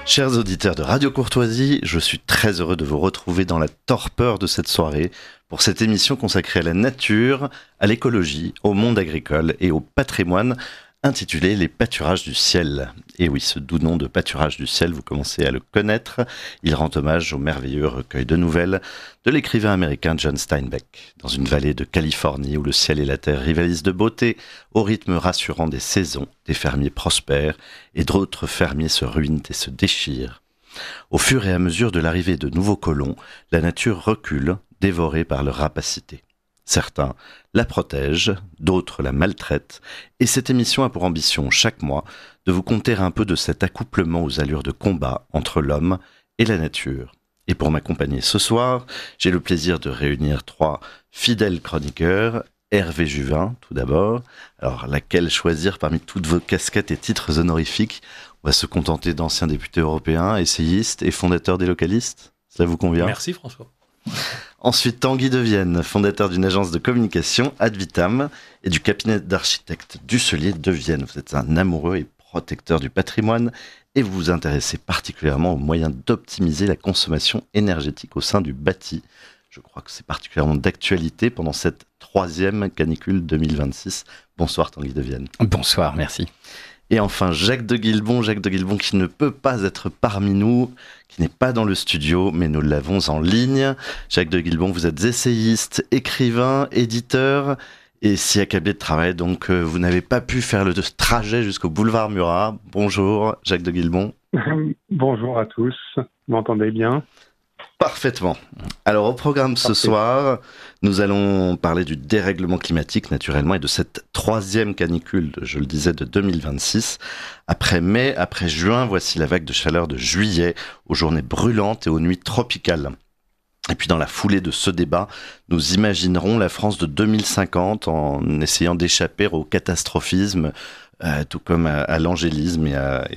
Chers auditeurs de Radio Courtoisie, je suis très heureux de vous retrouver dans la torpeur de cette soirée pour cette émission consacrée à la nature, à l'écologie, au monde agricole et au patrimoine, intitulée Les pâturages du ciel. Et oui, ce doux nom de pâturage du ciel, vous commencez à le connaître. Il rend hommage au merveilleux recueil de nouvelles de l'écrivain américain John Steinbeck. Dans une vallée de Californie où le ciel et la terre rivalisent de beauté, au rythme rassurant des saisons, des fermiers prospèrent et d'autres fermiers se ruinent et se déchirent. Au fur et à mesure de l'arrivée de nouveaux colons, la nature recule, dévorée par leur rapacité. Certains la protègent, d'autres la maltraitent, et cette émission a pour ambition, chaque mois, de vous conter un peu de cet accouplement aux allures de combat entre l'homme et la nature. Et pour m'accompagner ce soir, j'ai le plaisir de réunir trois fidèles chroniqueurs. Hervé Juvin, tout d'abord. Alors, laquelle choisir parmi toutes vos casquettes et titres honorifiques? On va se contenter d'anciens députés européens, essayistes et fondateurs des localistes. Cela vous convient? Merci François. Ensuite, Tanguy Devienne, fondateur d'une agence de communication, Ad Vitam, et du cabinet d'architectes Dusselier de Vienne. Vous êtes un amoureux et protecteur du patrimoine et vous vous intéressez particulièrement aux moyens d'optimiser la consommation énergétique au sein du bâti. Je crois que c'est particulièrement d'actualité pendant cette troisième canicule 2026. Bonsoir Tanguy Devienne. Bonsoir, merci. Et enfin Jacques de Guilbon qui ne peut pas être parmi nous, qui n'est pas dans le studio, mais nous l'avons en ligne. Jacques de Guilbon, vous êtes essayiste, écrivain, éditeur, et si accablé de travail, donc vous n'avez pas pu faire le trajet jusqu'au boulevard Murat. Bonjour Jacques de Guilbon. Bonjour à tous, vous m'entendez bien? Parfaitement. Alors au programme ce soir, nous allons parler du dérèglement climatique naturellement et de cette troisième canicule, je le disais, de 2026. Après mai, après juin, voici la vague de chaleur de juillet, aux journées brûlantes et aux nuits tropicales. Et puis dans la foulée de ce débat, nous imaginerons la France de 2050 en essayant d'échapper au catastrophisme, tout comme à l'angélisme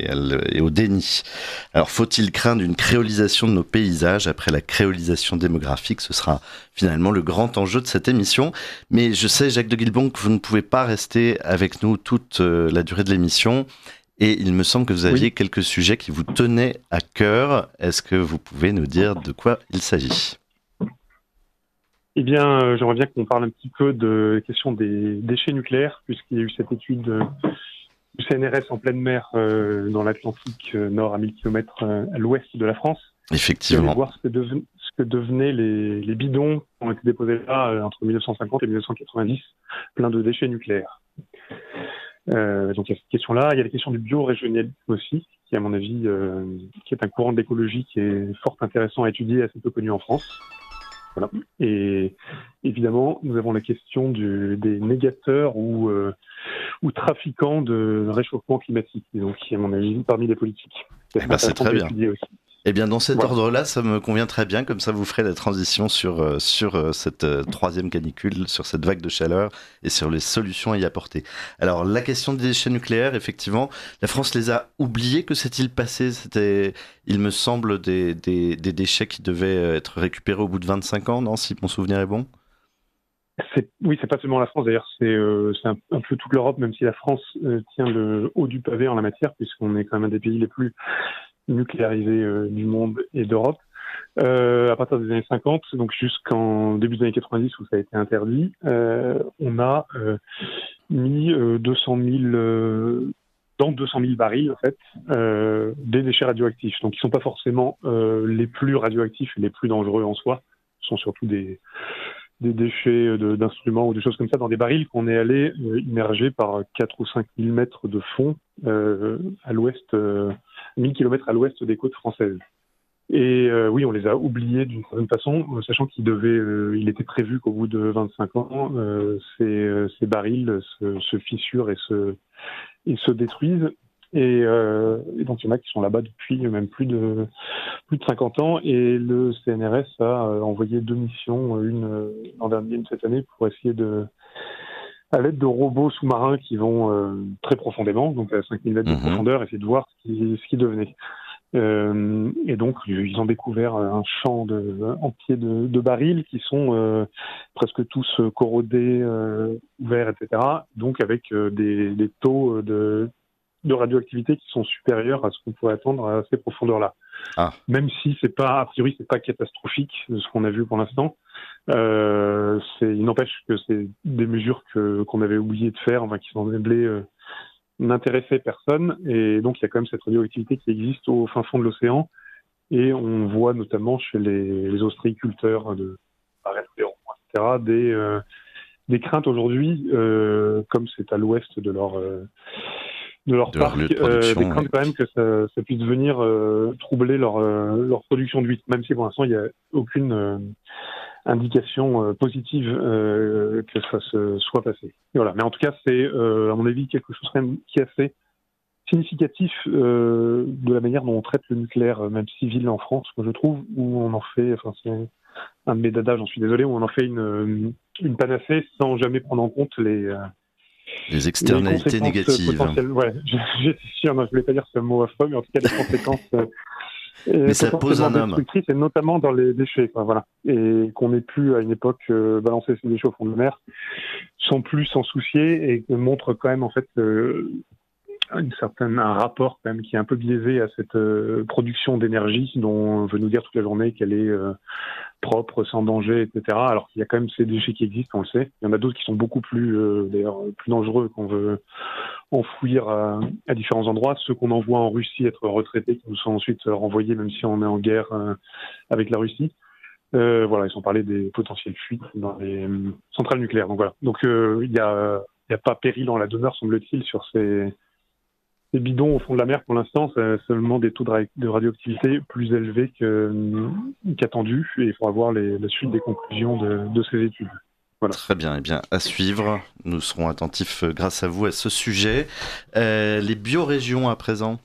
et au déni. Alors faut-il craindre une créolisation de nos paysages après la créolisation démographique? Ce sera finalement le grand enjeu de cette émission. Mais je sais, Jacques de Guilbon, que vous ne pouvez pas rester avec nous toute la durée de l'émission. Et il me semble que vous aviez quelques sujets qui vous tenaient à cœur. Est-ce que vous pouvez nous dire de quoi il s'agit? Eh bien, j'aimerais bien qu'on parle un petit peu de la question des déchets nucléaires, puisqu'il y a eu cette étude du CNRS en pleine mer dans l'Atlantique nord à 1000 km à l'ouest de la France. Effectivement. On voir ce que devenaient les bidons qui ont été déposés là entre 1950 et 1990, plein de déchets nucléaires. Donc il y a cette question-là. Il y a la question du biorégionalisme aussi, qui à mon avis qui est un courant de l'écologie qui est fort intéressant à étudier, assez peu connu en France. Voilà. Et évidemment, nous avons la question des négateurs ou trafiquants de réchauffement climatique, donc qui est à mon avis parmi les politiques. C'est très bien. Aussi. Eh bien, dans cet ordre-là, ça me convient très bien. Comme ça, vous ferez la transition sur cette troisième canicule, sur cette vague de chaleur et sur les solutions à y apporter. Alors, la question des déchets nucléaires, effectivement, la France les a oubliés. Que s'est-il passé? C'était, il me semble, des déchets qui devaient être récupérés au bout de 25 ans, non? Si mon souvenir est bon. Oui, c'est pas seulement la France d'ailleurs, c'est un peu toute l'Europe, même si la France tient le haut du pavé en la matière, puisqu'on est quand même un des pays les plus nucléarisés du monde et d'Europe. À partir des années 50, donc jusqu'en début des années 90 où ça a été interdit, on a mis 200 000 barils en fait, des déchets radioactifs. Donc ils sont pas forcément les plus radioactifs et les plus dangereux en soi. Ce sont surtout des déchets d'instruments ou des choses comme ça dans des barils qu'on est allé immerger par 4 ou 5 000 mètres de fond à l'ouest, 1000 km à l'ouest des côtes françaises. Et oui, on les a oubliés d'une certaine façon, sachant il était prévu qu'au bout de 25 ans, ces barils se fissurent et se détruisent. Et donc il y en a qui sont là-bas depuis même plus de 50 ans, et le CNRS a envoyé 2 missions, une l'an dernier, une cette année, pour essayer à l'aide de robots sous-marins qui vont très profondément, donc à 5000 mètres de profondeur, essayer de voir ce qui devenait. Et donc ils ont découvert un champ entier de barils qui sont presque tous corrodés, ouverts, etc. Donc avec des taux de radioactivité qui sont supérieures à ce qu'on pourrait attendre à ces profondeurs-là. Ah. Même si c'est pas, a priori, c'est pas catastrophique de ce qu'on a vu pour l'instant. Il n'empêche que c'est des mesures qu'on avait oublié de faire, enfin, qui semblaient n'intéressaient personne. Et donc, il y a quand même cette radioactivité qui existe au fin fond de l'océan. Et on voit notamment chez les ostréiculteurs de etc., des craintes aujourd'hui, comme c'est à l'ouest de leur parc, lieu de production, des craintes quand même que ça puisse venir troubler leur production d'huîtres, même si pour l'instant il n'y a aucune indication positive que ça se soit passé. Et voilà. Mais en tout cas, c'est à mon avis quelque chose quand même qui est assez significatif de la manière dont on traite le nucléaire, même civil en France, je trouve, où on en fait, enfin c'est un de mes dadas, j'en suis désolé, où on en fait une panacée sans jamais prendre en compte les externalités négatives. Ouais, je voulais pas dire ce mot affreux, mais en tout cas les conséquences mais ça pose un homme. Et notamment dans les déchets, quoi, voilà. Et qu'on ait pu à une époque balancer ces déchets au fond de la mer sans plus s'en soucier, et montre quand même en fait un rapport quand même qui est un peu biaisé à cette production d'énergie dont on veut nous dire toute la journée qu'elle est propre, sans danger, etc. Alors qu'il y a quand même ces déchets qui existent, on le sait. Il y en a d'autres qui sont beaucoup plus, d'ailleurs, plus dangereux, qu'on veut enfouir à différents endroits. Ceux qu'on envoie en Russie être retraités, qui nous sont ensuite renvoyés, même si on est en guerre avec la Russie. Voilà, ils sont parlé des potentielles fuites dans les centrales nucléaires. Donc voilà. Donc il y a pas péril en la demeure, semble-t-il, sur ces bidons au fond de la mer pour l'instant. C'est seulement des taux de radioactivité plus élevés qu'attendus, et il faudra voir la suite des conclusions de ces études. Voilà. Très bien, eh bien, à suivre. Nous serons attentifs grâce à vous à ce sujet. Les biorégions à présent.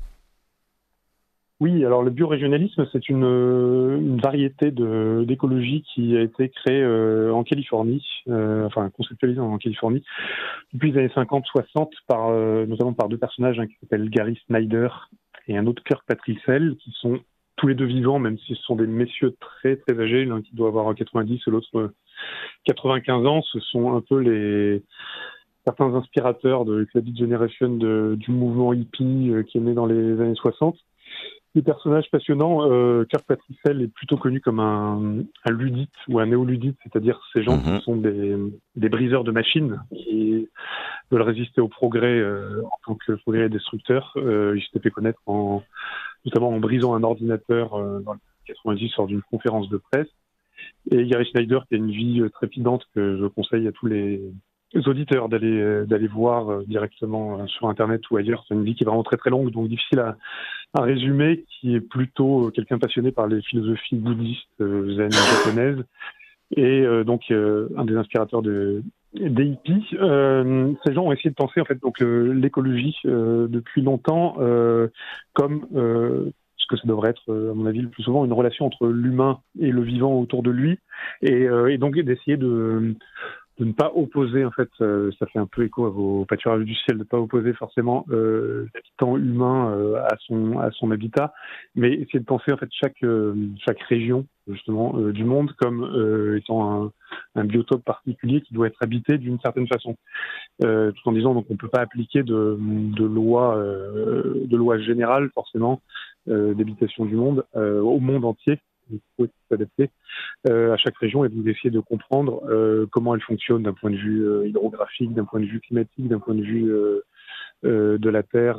Oui, alors le biorégionalisme, c'est une variété d'écologie qui a été créée en Californie, conceptualisée en Californie, depuis les années 50-60, notamment par deux personnages, qui s'appellent Gary Snyder et un autre Kirk Patricel, qui sont tous les deux vivants, même si ce sont des messieurs très très âgés, l'un qui doit avoir 90 et l'autre 95 ans. Ce sont un peu certains inspirateurs de la Beat Generation du mouvement hippie qui est né dans les années 60. Des personnages passionnants. Kirk Patricel est plutôt connu comme un ludite ou un néoludite, c'est-à-dire ces gens qui sont des briseurs de machines, qui veulent résister au progrès en tant que progrès destructeur. Il s'était fait connaître notamment en brisant un ordinateur dans les 90 lors d'une conférence de presse. Et Gary Snyder, qui a une vie trépidante, que je conseille à tous les auditeurs d'aller voir directement sur Internet ou ailleurs. C'est une vie qui est vraiment très très longue, donc difficile à résumer, qui est plutôt quelqu'un passionné par les philosophies bouddhistes zen japonaises, et donc un des inspirateurs des hippies. Ces gens ont essayé de penser en fait donc l'écologie depuis longtemps comme ce que ça devrait être, à mon avis, le plus souvent une relation entre l'humain et le vivant autour de lui, et donc d'essayer de ne pas opposer, en fait, ça fait un peu écho à vos pâturages du ciel, de ne pas opposer forcément l'habitant humain à son habitat, mais essayer de penser en fait chaque région justement du monde comme étant un biotope particulier qui doit être habité d'une certaine façon, tout en disant donc on peut pas appliquer de loi générale forcément d'habitation du monde au monde entier. Il faut s'adapter à chaque région et donc essayer de comprendre comment elle fonctionne d'un point de vue hydrographique, d'un point de vue climatique, d'un point de vue de la Terre,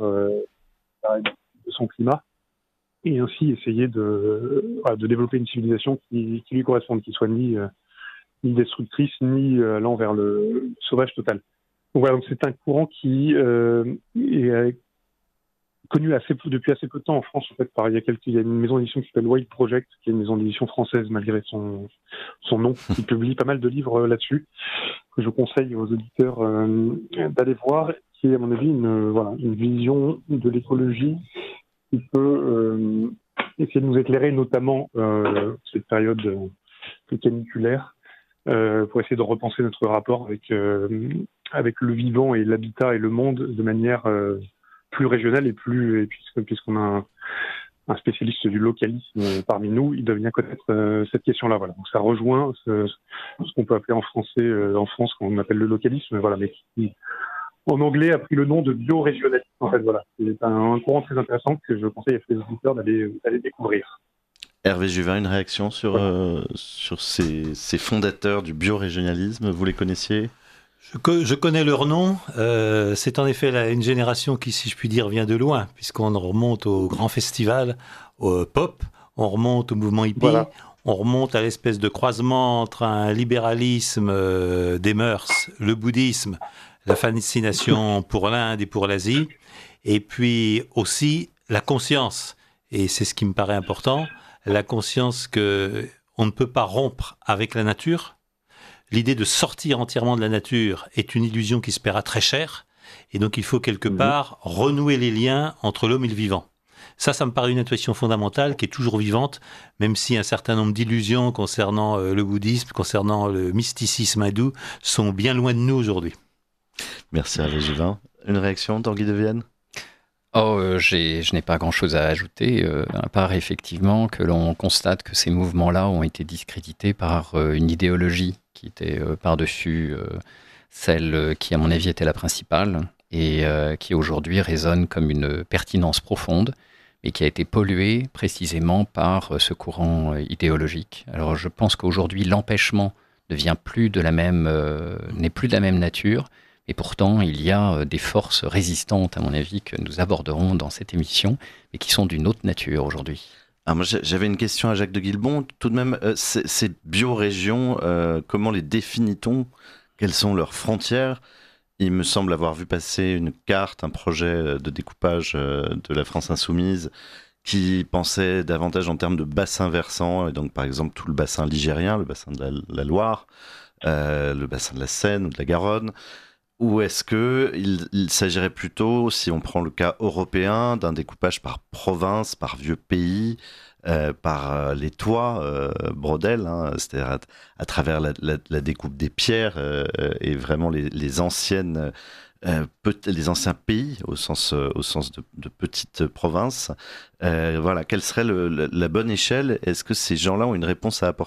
de son climat, et ainsi essayer de développer une civilisation qui lui corresponde, qui soit ni destructrice, ni allant vers le sauvage total. Donc voilà, donc c'est un courant qui est connu depuis assez peu de temps en France. En fait, il y a une maison d'édition qui s'appelle Wild Project, qui est une maison d'édition française malgré son nom, qui publie pas mal de livres là-dessus, que je conseille aux auditeurs d'aller voir, qui est à mon avis une vision de l'écologie qui peut essayer de nous éclairer, notamment cette période caniculaire, pour essayer de repenser notre rapport avec le vivant et l'habitat et le monde de manière plus régional, et puisqu'on a un spécialiste du localisme parmi nous, il doit bien connaître cette question-là. Voilà. Donc ça rejoint ce qu'on peut appeler en français, en France, qu'on appelle le localisme, voilà, mais qui en anglais a pris le nom de biorégionalisme. En fait, voilà, c'est un courant très intéressant que je conseille à tous les auditeurs d'aller découvrir. Hervé Juvin, une réaction sur, sur ces fondateurs du biorégionalisme, vous les connaissiez ? Je connais leur nom. C'est en effet une génération qui, si je puis dire, vient de loin, puisqu'on remonte au grand festival, au pop, on remonte au mouvement hippie, voilà. On remonte à l'espèce de croisement entre un libéralisme des mœurs, le bouddhisme, la fascination pour l'Inde et pour l'Asie, et puis aussi la conscience. Et c'est ce qui me paraît important, la conscience qu'on ne peut pas rompre avec la nature. L'idée de sortir entièrement de la nature est une illusion qui se paiera très cher, et donc il faut quelque part renouer les liens entre l'homme et le vivant. Ça me paraît une intuition fondamentale qui est toujours vivante, même si un certain nombre d'illusions concernant le bouddhisme, concernant le mysticisme hindou, sont bien loin de nous aujourd'hui. Merci Hervé Juvin. Une réaction, Tanguy de Vienne ? Je n'ai pas grand-chose à ajouter, à part effectivement que l'on constate que ces mouvements-là ont été discrédités par une idéologie qui était par-dessus celle qui, à mon avis, était la principale et qui aujourd'hui résonne comme une pertinence profonde, mais qui a été polluée précisément par ce courant idéologique. Alors je pense qu'aujourd'hui, l'empêchement n'est plus de la même nature. Et pourtant, il y a des forces résistantes, à mon avis, que nous aborderons dans cette émission, et qui sont d'une autre nature aujourd'hui. Ah, moi, j'avais une question à Jacques de Guilbon. Tout de même, ces biorégions, comment les définit-on ? Quelles sont leurs frontières ? Il me semble avoir vu passer une carte, un projet de découpage de la France insoumise qui pensait davantage en termes de bassins versants, et donc par exemple tout le bassin ligérien, le bassin de la Loire, le bassin de la Seine ou de la Garonne. Ou est-ce qu'il s'agirait plutôt, si on prend le cas européen, d'un découpage par province, par vieux pays, par les toits, brodel, c'est-à-dire à travers la découpe des pierres et vraiment les anciens pays au sens de petites provinces. Voilà, quelle serait la bonne échelle ? Est-ce que ces gens-là ont une réponse à apporter ?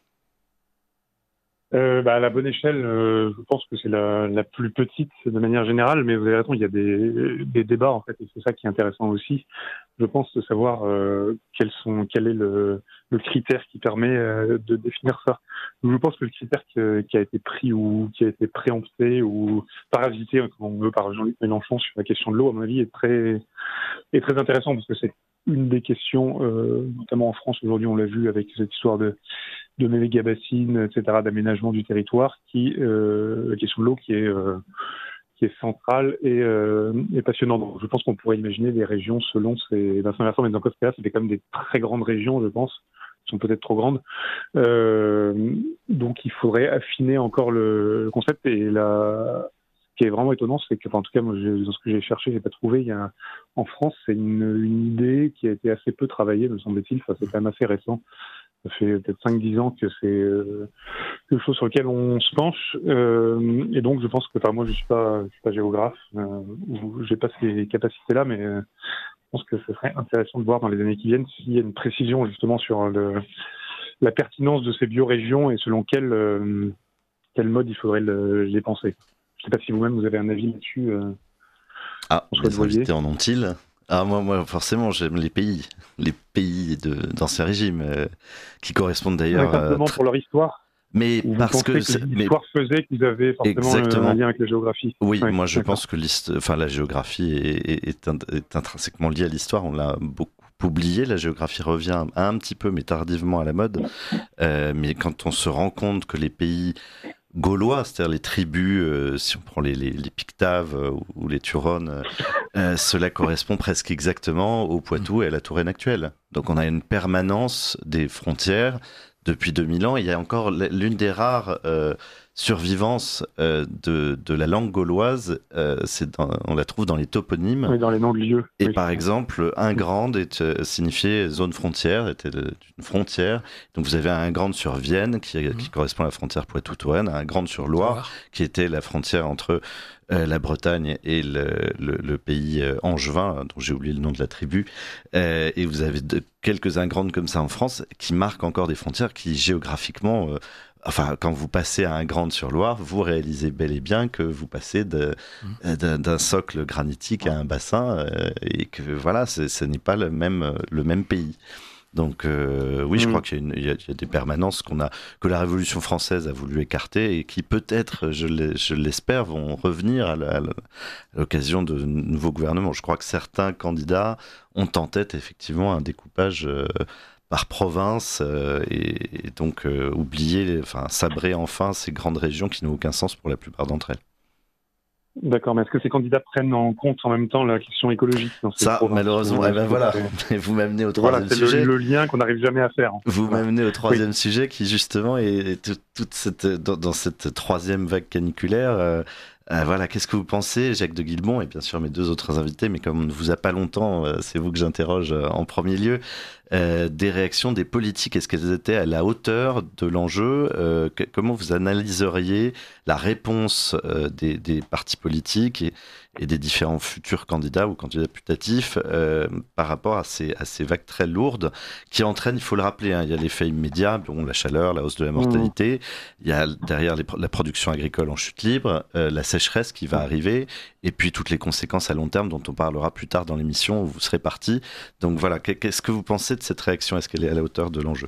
La bonne échelle, je pense que c'est la plus petite de manière générale, mais vous avez raison, il y a des débats en fait, et c'est ça qui est intéressant aussi. Je pense de savoir quel est le critère qui permet de définir ça. Je pense que le critère qui a été pris ou qui a été préempté ou parasité, comme on veut, par Jean-Luc Mélenchon sur la question de l'eau, à mon avis, est très intéressant parce que c'est une des questions, notamment en France aujourd'hui, on l'a vu avec cette histoire de méga-bassines, etc., d'aménagement du territoire, la question de l'eau qui est centrale et passionnante. Donc, je pense qu'on pourrait imaginer des régions selon ces bassins versants, mais dans ce cas-là, c'était quand même des très grandes régions, je pense, qui sont peut-être trop grandes. Donc, il faudrait affiner encore le concept. Et ce qui est vraiment étonnant, c'est que, en tout cas, moi, dans ce que j'ai cherché, j'ai pas trouvé. En France, c'est une idée qui a été assez peu travaillée, me semble-t-il. Enfin, c'est quand même assez récent. Ça fait peut-être 5-10 ans que c'est quelque chose sur lequel on se penche. Et donc, je pense que, moi, je suis pas géographe, ou j'ai pas ces capacités-là, mais je pense que ce serait intéressant de voir dans les années qui viennent s'il y a une précision, justement, sur la pertinence de ces biorégions et selon quel mode il faudrait les penser. Je ne sais pas si vous-même, vous avez un avis là-dessus. Les invités en ont-ils ? Moi, forcément, j'aime les pays d'ancien régime, qui correspondent d'ailleurs... simplement pour leur histoire. Mais parce que l'histoire faisait qu'ils avaient forcément un lien avec la géographie. Oui, moi je pense que la géographie est intrinsèquement liée à l'histoire. On l'a beaucoup oublié. La géographie revient un petit peu, mais tardivement à la mode. Mais quand on se rend compte que les pays gaulois, c'est-à-dire les tribus, si on prend les Pictaves ou les Turones, cela correspond presque exactement au Poitou et à la Touraine actuelle. Donc on a une permanence des frontières depuis 2000 ans. Il y a encore l'une des rares survivances de la langue gauloise, on la trouve dans les toponymes. Oui, dans les noms de lieux. Et par exemple, Ingrande signifiait zone frontière, était une frontière. Donc vous avez Ingrande sur Vienne, qui correspond à la frontière Poitou-Touraine, Ingrande sur Loire, qui était la frontière entre la Bretagne et le pays angevin, dont j'ai oublié le nom de la tribu. Et vous avez quelques Ingrandes comme ça en France, qui marquent encore des frontières qui géographiquement enfin, quand vous passez à un Grande-sur-Loire, vous réalisez bel et bien que vous passez d'un socle granitique à un bassin et que voilà, ce n'est pas le même pays. Donc oui, je crois qu'il y a des permanences que la Révolution française a voulu écarter et qui peut-être, je l'espère, vont revenir à l'occasion de nouveaux gouvernements. Je crois que certains candidats ont en tête effectivement un découpage par province et donc sabrer enfin ces grandes régions qui n'ont aucun sens pour la plupart d'entre elles. D'accord, mais est-ce que ces candidats prennent en compte en même temps la question écologique dans ces provinces ? Malheureusement, voilà, vous m'amenez au troisième sujet. C'est le lien qu'on n'arrive jamais à faire. Vous m'amenez au troisième sujet qui justement est dans cette troisième vague caniculaire. Voilà, qu'est-ce que vous pensez, Jacques de Guilmont et bien sûr mes deux autres invités, mais comme on ne vous a pas longtemps, c'est vous que j'interroge en premier lieu, des réactions des politiques. Est-ce qu'elles étaient à la hauteur de l'enjeu ? Comment vous analyseriez la réponse des partis politiques et des différents futurs candidats ou candidats putatifs par rapport à ces vagues très lourdes qui entraînent, il faut le rappeler, il y a l'effet immédiat, la chaleur, la hausse de la mortalité, il y a derrière la production agricole en chute libre, la sécheresse qui va arriver, et puis toutes les conséquences à long terme dont on parlera plus tard dans l'émission où vous serez partis. Donc voilà, qu'est-ce que vous pensez de cette réaction ? Est-ce qu'elle est à la hauteur de l'enjeu ?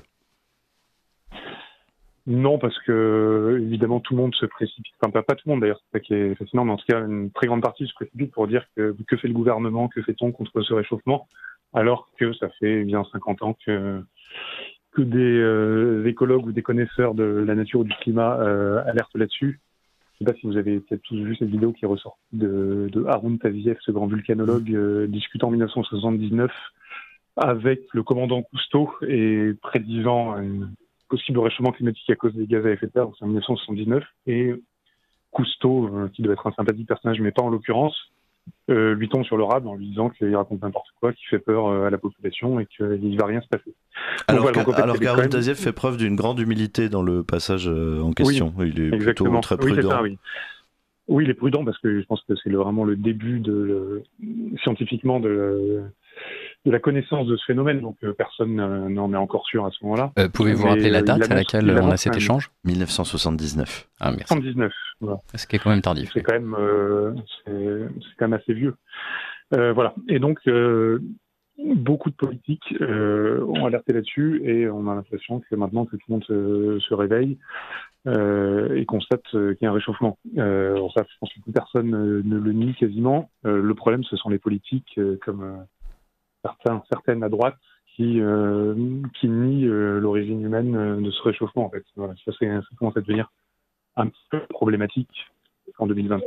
Non, parce que évidemment tout le monde se précipite, enfin pas tout le monde d'ailleurs, c'est ça qui est fascinant, mais en tout cas une très grande partie se précipite pour dire que fait le gouvernement, que fait-on contre ce réchauffement, alors que ça fait bien 50 ans que des écologues ou des connaisseurs de la nature ou du climat alertent là-dessus. Je ne sais pas si vous avez peut-être tous vu cette vidéo qui est ressortie de Haroun Tazieff, ce grand vulcanologue, discutant en 1979 avec le commandant Cousteau et prédisant un possible réchauffement climatique à cause des gaz à effet de serre, c'est en 1979, et Cousteau, qui doit être un sympathique personnage, mais pas en l'occurrence, lui tombe sur le rab en lui disant qu'il raconte n'importe quoi, qu'il fait peur à la population et qu'il ne va rien se passer. Alors qu'Haroun Tazieff fait preuve d'une grande humilité dans le passage en question. Oui, il est plutôt très prudent. Oui, c'est ça, oui. Oui, il est prudent parce que je pense que c'est vraiment le début scientifiquement de la connaissance de ce phénomène, donc personne n'en est encore sûr à ce moment-là. Pouvez-vous rappeler la date à laquelle on a cet échange ? 1979. Ah, merci. 79, voilà. Ce qui est quand même tardif. C'est quand même assez vieux. Voilà. Et donc, beaucoup de politiques ont alerté là-dessus et on a l'impression que maintenant que tout le monde se réveille et constate qu'il y a un réchauffement. Alors ça, je pense que plus personne ne le nie quasiment. Le problème, ce sont les politiques comme certaines à droite qui nient l'origine humaine de ce réchauffement. En fait, voilà, ça commence à devenir un petit peu problématique en 2026.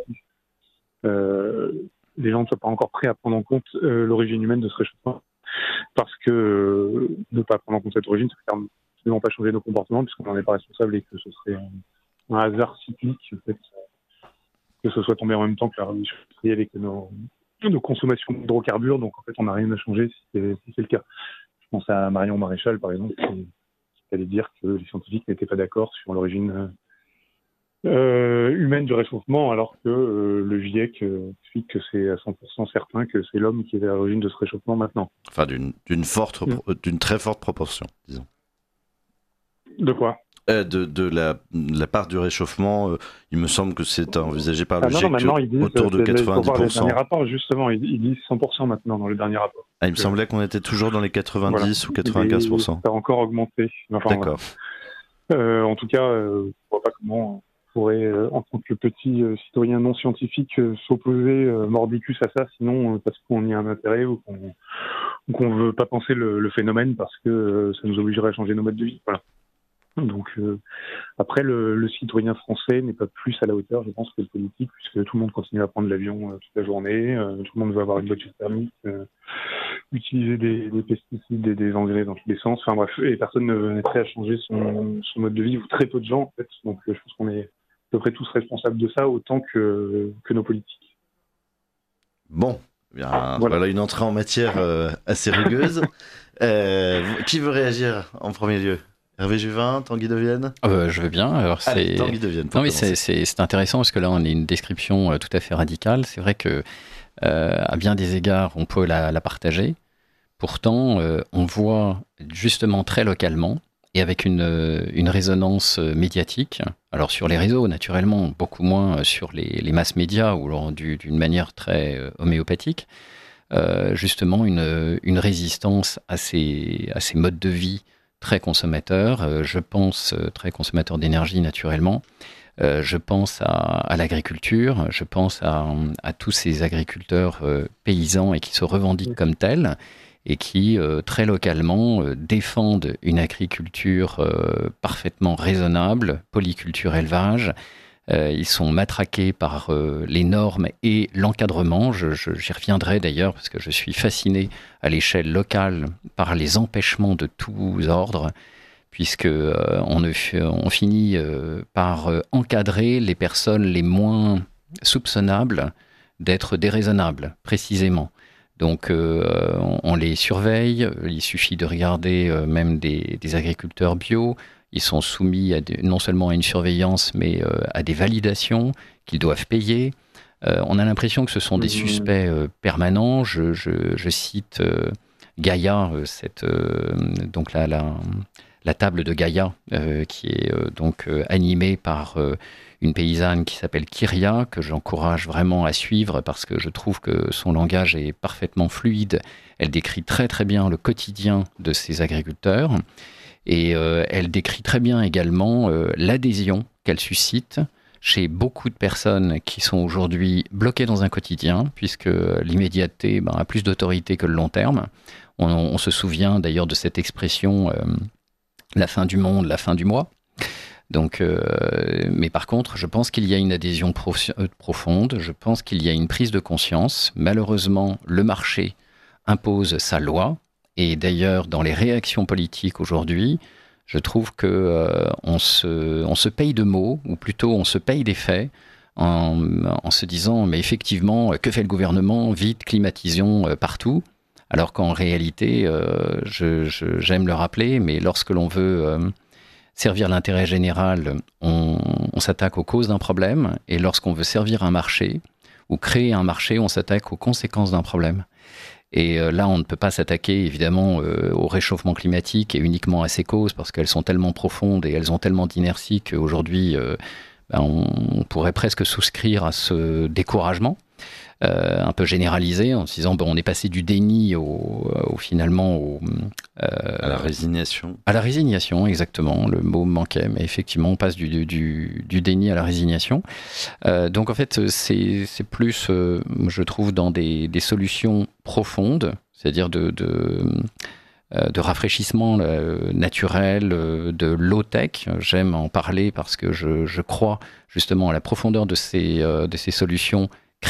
Les gens ne sont pas encore prêts à prendre en compte l'origine humaine de ce réchauffement, parce que ne pas prendre en compte cette origine, ça ne fait absolument pas changer nos comportements, puisqu'on n'en est pas responsable et que ce serait un hasard cyclique, en fait, que ce soit tombé en même temps que la révolution industrielle avec nos consommations d'hydrocarbures, donc en fait on n'a rien à changer si c'est le cas. Je pense à Marion Maréchal par exemple, qui allait dire que les scientifiques n'étaient pas d'accord sur l'origine humaine du réchauffement, alors que le GIEC explique que c'est à 100% certain que c'est l'homme qui est à l'origine de ce réchauffement maintenant. Enfin d'une très forte proportion, disons. De quoi ? De la part du réchauffement, il me semble que c'est envisagé par le GIEC autour de 90%. Il faut voir les derniers rapports, justement, ils disent 100% maintenant dans le dernier rapport. Ah, il me semblait qu'on était toujours dans les 90 ou 95%. Ça a encore augmenté. Enfin, d'accord. Voilà. En tout cas, je ne vois pas comment on pourrait, en tant que petit citoyen non scientifique, s'opposer mordicus à ça, sinon parce qu'on y a un intérêt ou qu'on ne veut pas penser le phénomène parce que ça nous obligerait à changer nos modes de vie. Voilà. Donc après le citoyen français n'est pas plus à la hauteur, je pense, que le politique, puisque tout le monde continue à prendre l'avion toute la journée, tout le monde veut avoir une voiture thermique, utiliser des pesticides et des engrais dans tous les sens, enfin bref, et personne n'est prêt à changer son mode de vie, ou très peu de gens en fait, donc je pense qu'on est à peu près tous responsables de ça autant que nos politiques. Bon, bien, voilà une entrée en matière assez rugueuse. Qui veut réagir en premier lieu ? Hervé Juvin, Tanguy Devienne ? Je veux bien. Alors, allez, Tanguy Devienne. Non, mais c'est intéressant parce que là, on a une description tout à fait radicale. C'est vrai que, à bien des égards, on peut la partager. Pourtant, on voit justement très localement et avec une résonance médiatique. Alors sur les réseaux, naturellement, beaucoup moins sur les masses médias ou d'une manière très homéopathique. Justement une résistance à ces modes de vie très consommateurs. Je pense très consommateurs d'énergie naturellement. Je pense à l'agriculture, je pense à tous ces agriculteurs paysans et qui se revendiquent comme tels et qui, très localement, défendent une agriculture parfaitement raisonnable, polyculture élevage. Ils sont matraqués par les normes et l'encadrement. J'y reviendrai d'ailleurs parce que je suis fasciné à l'échelle locale par les empêchements de tous ordres, puisque on finit par encadrer les personnes les moins soupçonnables d'être déraisonnables, précisément. Donc on les surveille, il suffit de regarder même des agriculteurs bio, ils sont soumis non seulement à une surveillance, mais à des validations qu'ils doivent payer. On a l'impression que ce sont des suspects permanents. Je cite Gaïa, donc la table de Gaïa, qui est donc animée par une paysanne qui s'appelle Kyria, que j'encourage vraiment à suivre parce que je trouve que son langage est parfaitement fluide. Elle décrit très très bien le quotidien de ces agriculteurs et elle décrit très bien également l'adhésion qu'elle suscite chez beaucoup de personnes qui sont aujourd'hui bloquées dans un quotidien, puisque l'immédiateté a plus d'autorité que le long terme. On se souvient d'ailleurs de cette expression la fin du monde, la fin du mois. Donc, mais par contre, je pense qu'il y a une adhésion profonde, je pense qu'il y a une prise de conscience. Malheureusement, le marché impose sa loi, et d'ailleurs, dans les réactions politiques aujourd'hui, je trouve qu'on se paye de mots, ou plutôt on se paye des faits, en se disant, mais effectivement, que fait le gouvernement? Vite, climatisons partout. Alors qu'en réalité, j'aime le rappeler, mais lorsque l'on veut servir l'intérêt général, on s'attaque aux causes d'un problème, et lorsqu'on veut servir un marché, ou créer un marché, on s'attaque aux conséquences d'un problème. Et là, on ne peut pas s'attaquer évidemment au réchauffement climatique et uniquement à ses causes, parce qu'elles sont tellement profondes et elles ont tellement d'inertie qu'aujourd'hui, on pourrait presque souscrire à ce découragement un peu généralisé, en se disant on est passé du déni à la résignation. À la résignation, exactement. Le mot me manquait, mais effectivement, on passe du déni à la résignation. Donc en fait, c'est plus, je trouve, dans des solutions profondes, c'est-à-dire de rafraîchissement naturel, de low-tech. J'aime en parler parce que je crois justement à la profondeur de ces solutions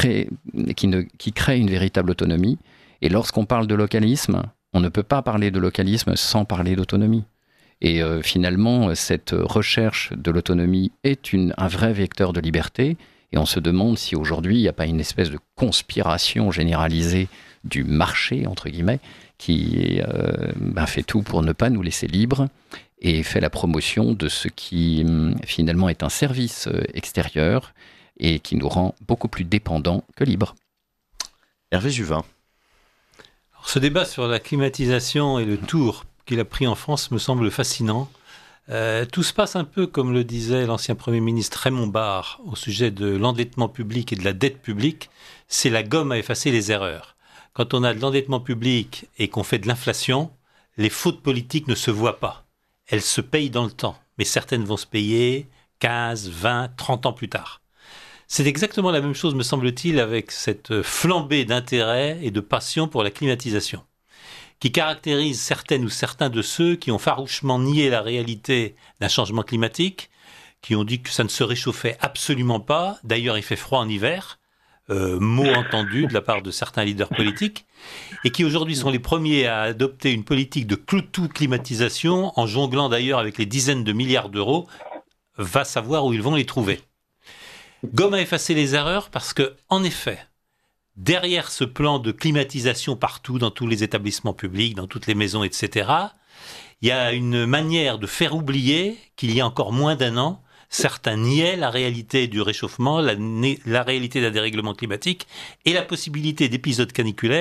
qui crée une véritable autonomie. Et lorsqu'on parle de localisme, on ne peut pas parler de localisme sans parler d'autonomie. Et finalement, cette recherche de l'autonomie est un vrai vecteur de liberté. Et on se demande si aujourd'hui, il n'y a pas une espèce de conspiration généralisée du marché, entre guillemets, qui fait tout pour ne pas nous laisser libres et fait la promotion de ce qui finalement est un service extérieur et qui nous rend beaucoup plus dépendants que libres. Hervé Juvin. Alors, ce débat sur la climatisation et le tour qu'il a pris en France me semble fascinant. Tout se passe un peu comme le disait l'ancien Premier ministre Raymond Barre au sujet de l'endettement public et de la dette publique. C'est la gomme à effacer les erreurs. Quand on a de l'endettement public et qu'on fait de l'inflation, les fautes politiques ne se voient pas. Elles se payent dans le temps, mais certaines vont se payer 15, 20, 30 ans plus tard. C'est exactement la même chose, me semble-t-il, avec cette flambée d'intérêt et de passion pour la climatisation, qui caractérise certaines ou certains de ceux qui ont farouchement nié la réalité d'un changement climatique, qui ont dit que ça ne se réchauffait absolument pas. D'ailleurs, il fait froid en hiver, mot entendu de la part de certains leaders politiques, et qui aujourd'hui sont les premiers à adopter une politique de tout-climatisation, en jonglant d'ailleurs avec les dizaines de milliards d'euros. Va savoir où ils vont les trouver. Gomme à effacer les erreurs parce que, en effet, derrière ce plan de climatisation partout, dans tous les établissements publics, dans toutes les maisons, etc., il y a une manière de faire oublier qu'il y a encore moins d'un an, certains niaient la réalité du réchauffement, la réalité d'un dérèglement climatique et la possibilité d'épisodes caniculaires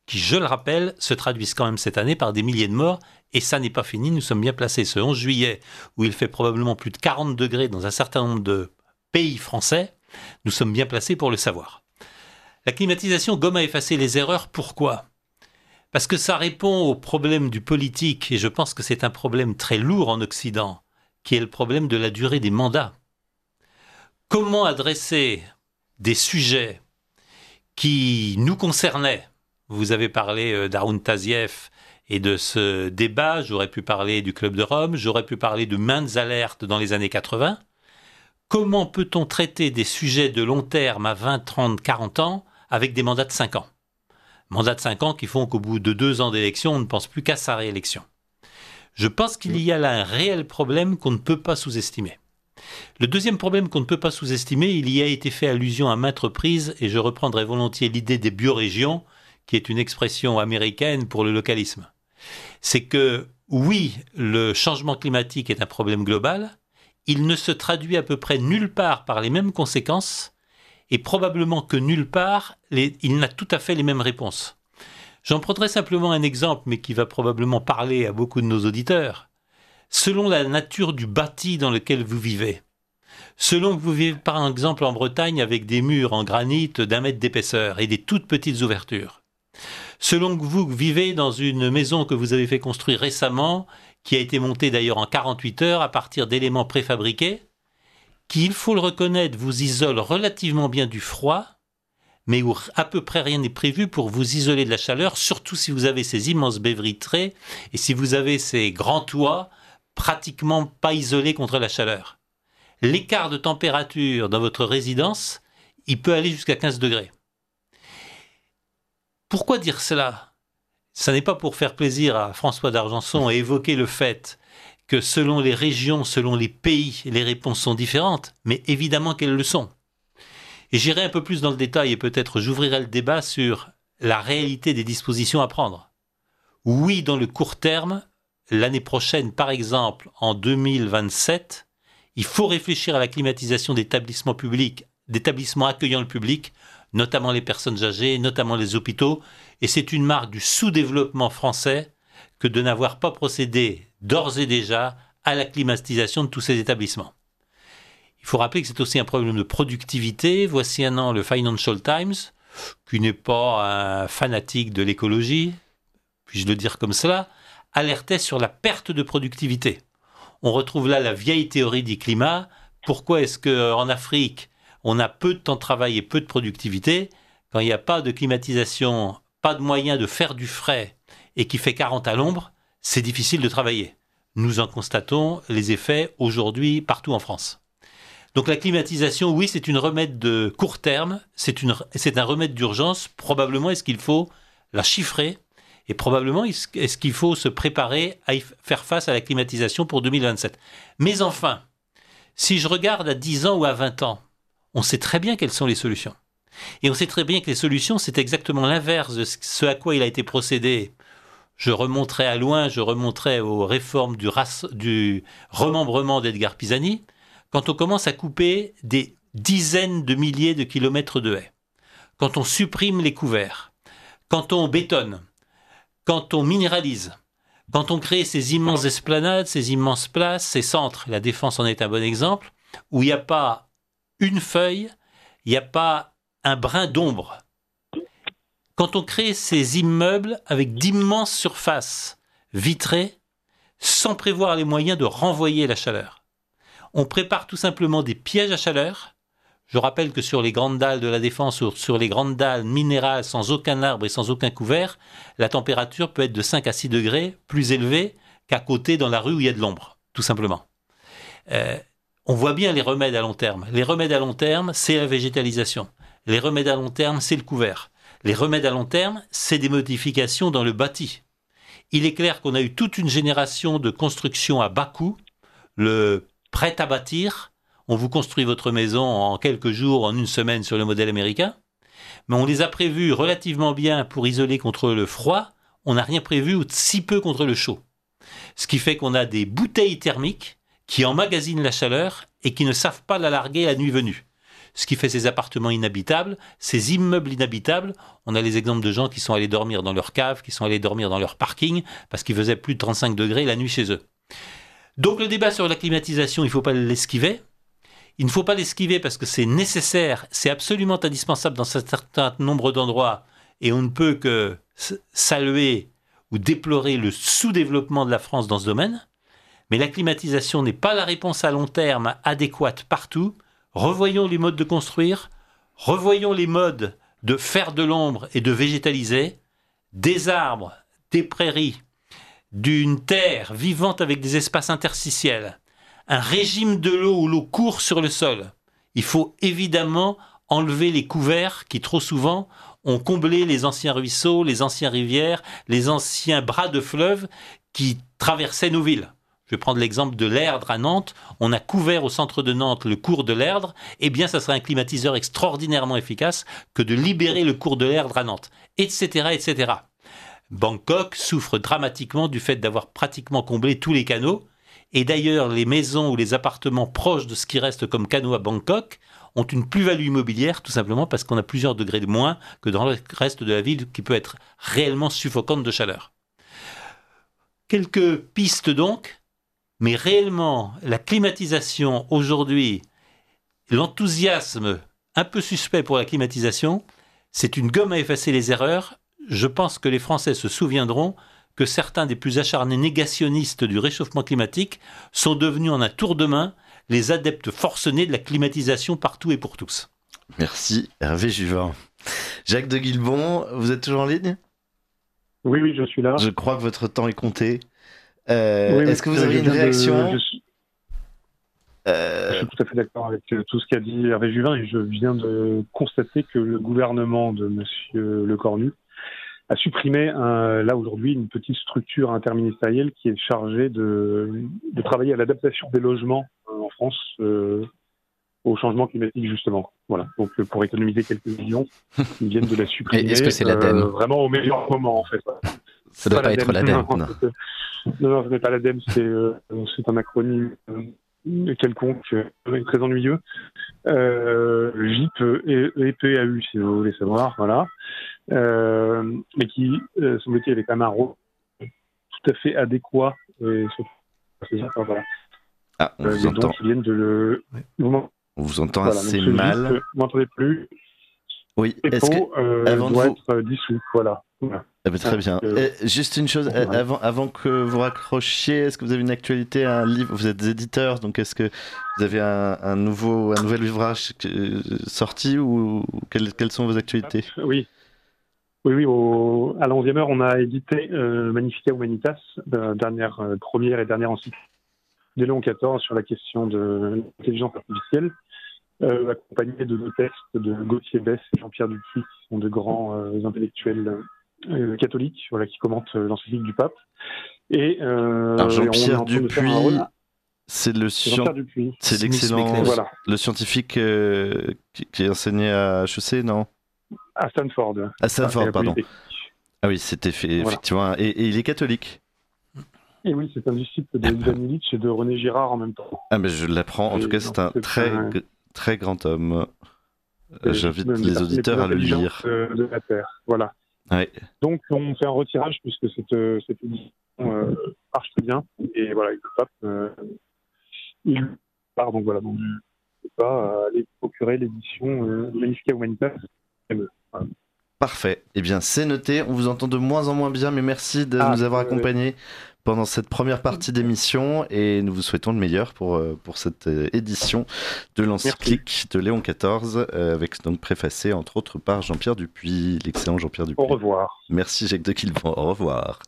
qui, je le rappelle, se traduisent quand même cette année par des milliers de morts, et ça n'est pas fini, nous sommes bien placés ce 11 juillet, où il fait probablement plus de 40 degrés dans un certain nombre de pays français, nous sommes bien placés pour le savoir. La climatisation gomme à effacer les erreurs, pourquoi ? Parce que ça répond au problème du politique, et je pense que c'est un problème très lourd en Occident, qui est le problème de la durée des mandats. Comment adresser des sujets qui nous concernaient ? Vous avez parlé d'Haroun Tazieff et de ce débat, j'aurais pu parler du Club de Rome, j'aurais pu parler de maintes alertes dans les années 80. Comment peut-on traiter des sujets de long terme à 20, 30, 40 ans avec des mandats de 5 ans ? Mandats de 5 ans qui font qu'au bout de 2 ans d'élection, on ne pense plus qu'à sa réélection. Je pense qu'il y a là un réel problème qu'on ne peut pas sous-estimer. Le deuxième problème qu'on ne peut pas sous-estimer, il y a été fait allusion à maintes reprises, et je reprendrai volontiers l'idée des biorégions, qui est une expression américaine pour le localisme. C'est que, oui, le changement climatique est un problème global, il ne se traduit à peu près nulle part par les mêmes conséquences, et probablement que nulle part, il n'a tout à fait les mêmes réponses. J'en prendrai simplement un exemple, mais qui va probablement parler à beaucoup de nos auditeurs. Selon la nature du bâti dans lequel vous vivez, selon que vous vivez par exemple en Bretagne avec des murs en granit d'1 mètre d'épaisseur et des toutes petites ouvertures, selon que vous vivez dans une maison que vous avez fait construire récemment, qui a été montée d'ailleurs en 48 heures à partir d'éléments préfabriqués, qui, il faut le reconnaître, vous isole relativement bien du froid, mais où à peu près rien n'est prévu pour vous isoler de la chaleur, surtout si vous avez ces immenses baies vitrées et si vous avez ces grands toits pratiquement pas isolés contre la chaleur. L'écart de température dans votre résidence, il peut aller jusqu'à 15 degrés. Pourquoi dire cela ? Ce n'est pas pour faire plaisir à François d'Argenson et évoquer le fait que selon les régions, selon les pays, les réponses sont différentes, mais évidemment qu'elles le sont. Et j'irai un peu plus dans le détail et peut-être j'ouvrirai le débat sur la réalité des dispositions à prendre. Oui, dans le court terme, l'année prochaine, par exemple, en 2027, il faut réfléchir à la climatisation d'établissements publics, d'établissements accueillant le public, notamment les personnes âgées, notamment les hôpitaux, et c'est une marque du sous-développement français que de n'avoir pas procédé d'ores et déjà à la climatisation de tous ces établissements. Il faut rappeler que c'est aussi un problème de productivité. Voici un an le Financial Times, qui n'est pas un fanatique de l'écologie, puis-je le dire comme cela, alertait sur la perte de productivité. On retrouve là la vieille théorie du climat. Pourquoi est-ce qu'en Afrique, on a peu de temps de travail et peu de productivité ? Quand il n'y a pas de climatisation, pas de moyen de faire du frais et qu'il fait 40 à l'ombre, c'est difficile de travailler. Nous en constatons les effets aujourd'hui partout en France. Donc la climatisation, oui, c'est une remède de court terme, c'est un remède d'urgence. Probablement est-ce qu'il faut la chiffrer et probablement est-ce qu'il faut se préparer à y faire face à la climatisation pour 2027. Mais enfin, si je regarde à 10 ans ou à 20 ans, on sait très bien quelles sont les solutions. Et on sait très bien que les solutions, c'est exactement l'inverse de ce à quoi il a été procédé. Je remonterai aux réformes du remembrement d'Edgar Pisani, quand on commence à couper des dizaines de milliers de kilomètres de haies, quand on supprime les couverts, quand on bétonne, quand on minéralise, quand on crée ces immenses esplanades, ces immenses places, ces centres, la Défense en est un bon exemple, où il n'y a pas une feuille, il n'y a pas un brin d'ombre. Quand on crée ces immeubles avec d'immenses surfaces vitrées, sans prévoir les moyens de renvoyer la chaleur. On prépare tout simplement des pièges à chaleur. Je rappelle que sur les grandes dalles de la Défense, ou sur les grandes dalles minérales sans aucun arbre et sans aucun couvert, la température peut être de 5 à 6 degrés plus élevée qu'à côté dans la rue où il y a de l'ombre, tout simplement. On voit bien les remèdes à long terme. Les remèdes à long terme, c'est la végétalisation. Les remèdes à long terme, c'est le couvert. Les remèdes à long terme, c'est des modifications dans le bâti. Il est clair qu'on a eu toute une génération de construction à bas coût, le prêt à bâtir. On vous construit votre maison en quelques jours, en une semaine sur le modèle américain. Mais on les a prévus relativement bien pour isoler contre le froid. On n'a rien prévu ou si peu contre le chaud. Ce qui fait qu'on a des bouteilles thermiques qui emmagasinent la chaleur et qui ne savent pas la larguer la nuit venue. ce qui fait ces appartements inhabitables, ces immeubles inhabitables. On a les exemples de gens qui sont allés dormir dans leur cave, qui sont allés dormir dans leur parking, parce qu'il faisait plus de 35 degrés la nuit chez eux. Donc le débat sur la climatisation, il ne faut pas l'esquiver. Il ne faut pas l'esquiver parce que c'est nécessaire, c'est absolument indispensable dans un certain nombre d'endroits, et on ne peut que saluer ou déplorer le sous-développement de la France dans ce domaine. Mais la climatisation n'est pas la réponse à long terme adéquate partout. Revoyons les modes de construire, revoyons les modes de faire de l'ombre et de végétaliser, des arbres, des prairies, d'une terre vivante avec des espaces interstitiels, un régime de l'eau où l'eau court sur le sol. Il faut évidemment enlever les couverts qui trop souvent ont comblé les anciens ruisseaux, les anciennes rivières, les anciens bras de fleuves qui traversaient nos villes. Je vais prendre l'exemple de l'Erdre à Nantes. On a couvert au centre de Nantes le cours de l'Erdre. Eh bien, ça serait un climatiseur extraordinairement efficace que de libérer le cours de l'Erdre à Nantes, etc., etc. Bangkok souffre dramatiquement du fait d'avoir pratiquement comblé tous les canaux. Et d'ailleurs, les maisons ou les appartements proches de ce qui reste comme canaux à Bangkok ont une plus-value immobilière, tout simplement parce qu'on a plusieurs degrés de moins que dans le reste de la ville qui peut être réellement suffocante de chaleur. Quelques pistes donc. Mais réellement, la climatisation aujourd'hui, l'enthousiasme un peu suspect pour la climatisation, c'est une gomme à effacer les erreurs. Je pense que les Français se souviendront que certains des plus acharnés négationnistes du réchauffement climatique sont devenus en un tour de main les adeptes forcenés de la climatisation partout et pour tous. Merci Hervé Juvin. Jacques de Guilbon, vous êtes toujours en ligne ? Oui, je suis là. Je crois que votre temps est compté. Est-ce que vous avez une réaction ? Je suis tout à fait d'accord avec tout ce qu'a dit Hervé Juvin et je viens de constater que le gouvernement de M. Lecornu a supprimé là aujourd'hui une petite structure interministérielle qui est chargée de travailler à l'adaptation des logements en France au changement climatique justement. Voilà. Donc pour économiser quelques millions, ils viennent de la supprimer. Et est-ce que c'est l'ADEME ? Vraiment au meilleur moment en fait. Ça ne doit pas être l'ADEME. Non, ce n'est pas l'ADEME, c'est un acronyme quelconque, très ennuyeux. JIP et PAU, si vous voulez savoir, voilà. Mais qui, semble-t-il, avait quand même un rôle tout à fait adéquat. Voilà. Ah, on vous entend. Donc, ils viennent de le... On vous entend voilà, assez donc mal. Vous m'entendez plus ? Oui, est-ce que doit être dissous, voilà. Ah bah, très bien. Juste une chose, avant que vous raccrochiez, est-ce que vous avez une actualité, un livre ? Vous êtes éditeur, donc est-ce que vous avez un nouvel ouvrage sorti ou quelles sont vos actualités ? Oui. À la 11e heure, on a édité Magnifica Humanitas, première et dernière encyclique de Léon XIV sur la question de l'intelligence artificielle, accompagné de deux textes de Gauthier Besse et Jean-Pierre Dupuis, qui sont de grands intellectuels catholiques, qui commentent l'encyclique du pape. Et Jean-Pierre Dupuis, c'est l'excellent, le scientifique qui enseignait à HEC, non ? À Stanford. À Stanford, pardon. Ah oui, c'était fait, effectivement. Et il est catholique. Et oui, c'est un disciple de Ivan Illich et de René Girard en même temps. Ah, mais je l'apprends. En tout cas, c'est un très grand homme. J'invite les auditeurs à le lire. De la Terre, voilà. Ouais. Donc, on fait un retirage puisque cette édition marche très bien. Et voilà, le pape, il part. Donc voilà, donc je ne sais pas aller procurer l'édition Magnifica Humanitas. Voilà. Parfait. Eh bien, c'est noté. On vous entend de moins en moins bien, mais merci de nous avoir accompagnés pendant cette première partie d'émission et nous vous souhaitons le meilleur pour cette édition de l'encyclique de Léon XIV, avec donc préfacé entre autres par Jean-Pierre Dupuis, l'excellent Jean-Pierre Dupuis. Au revoir. Merci Jacques de Guilbon. Au revoir.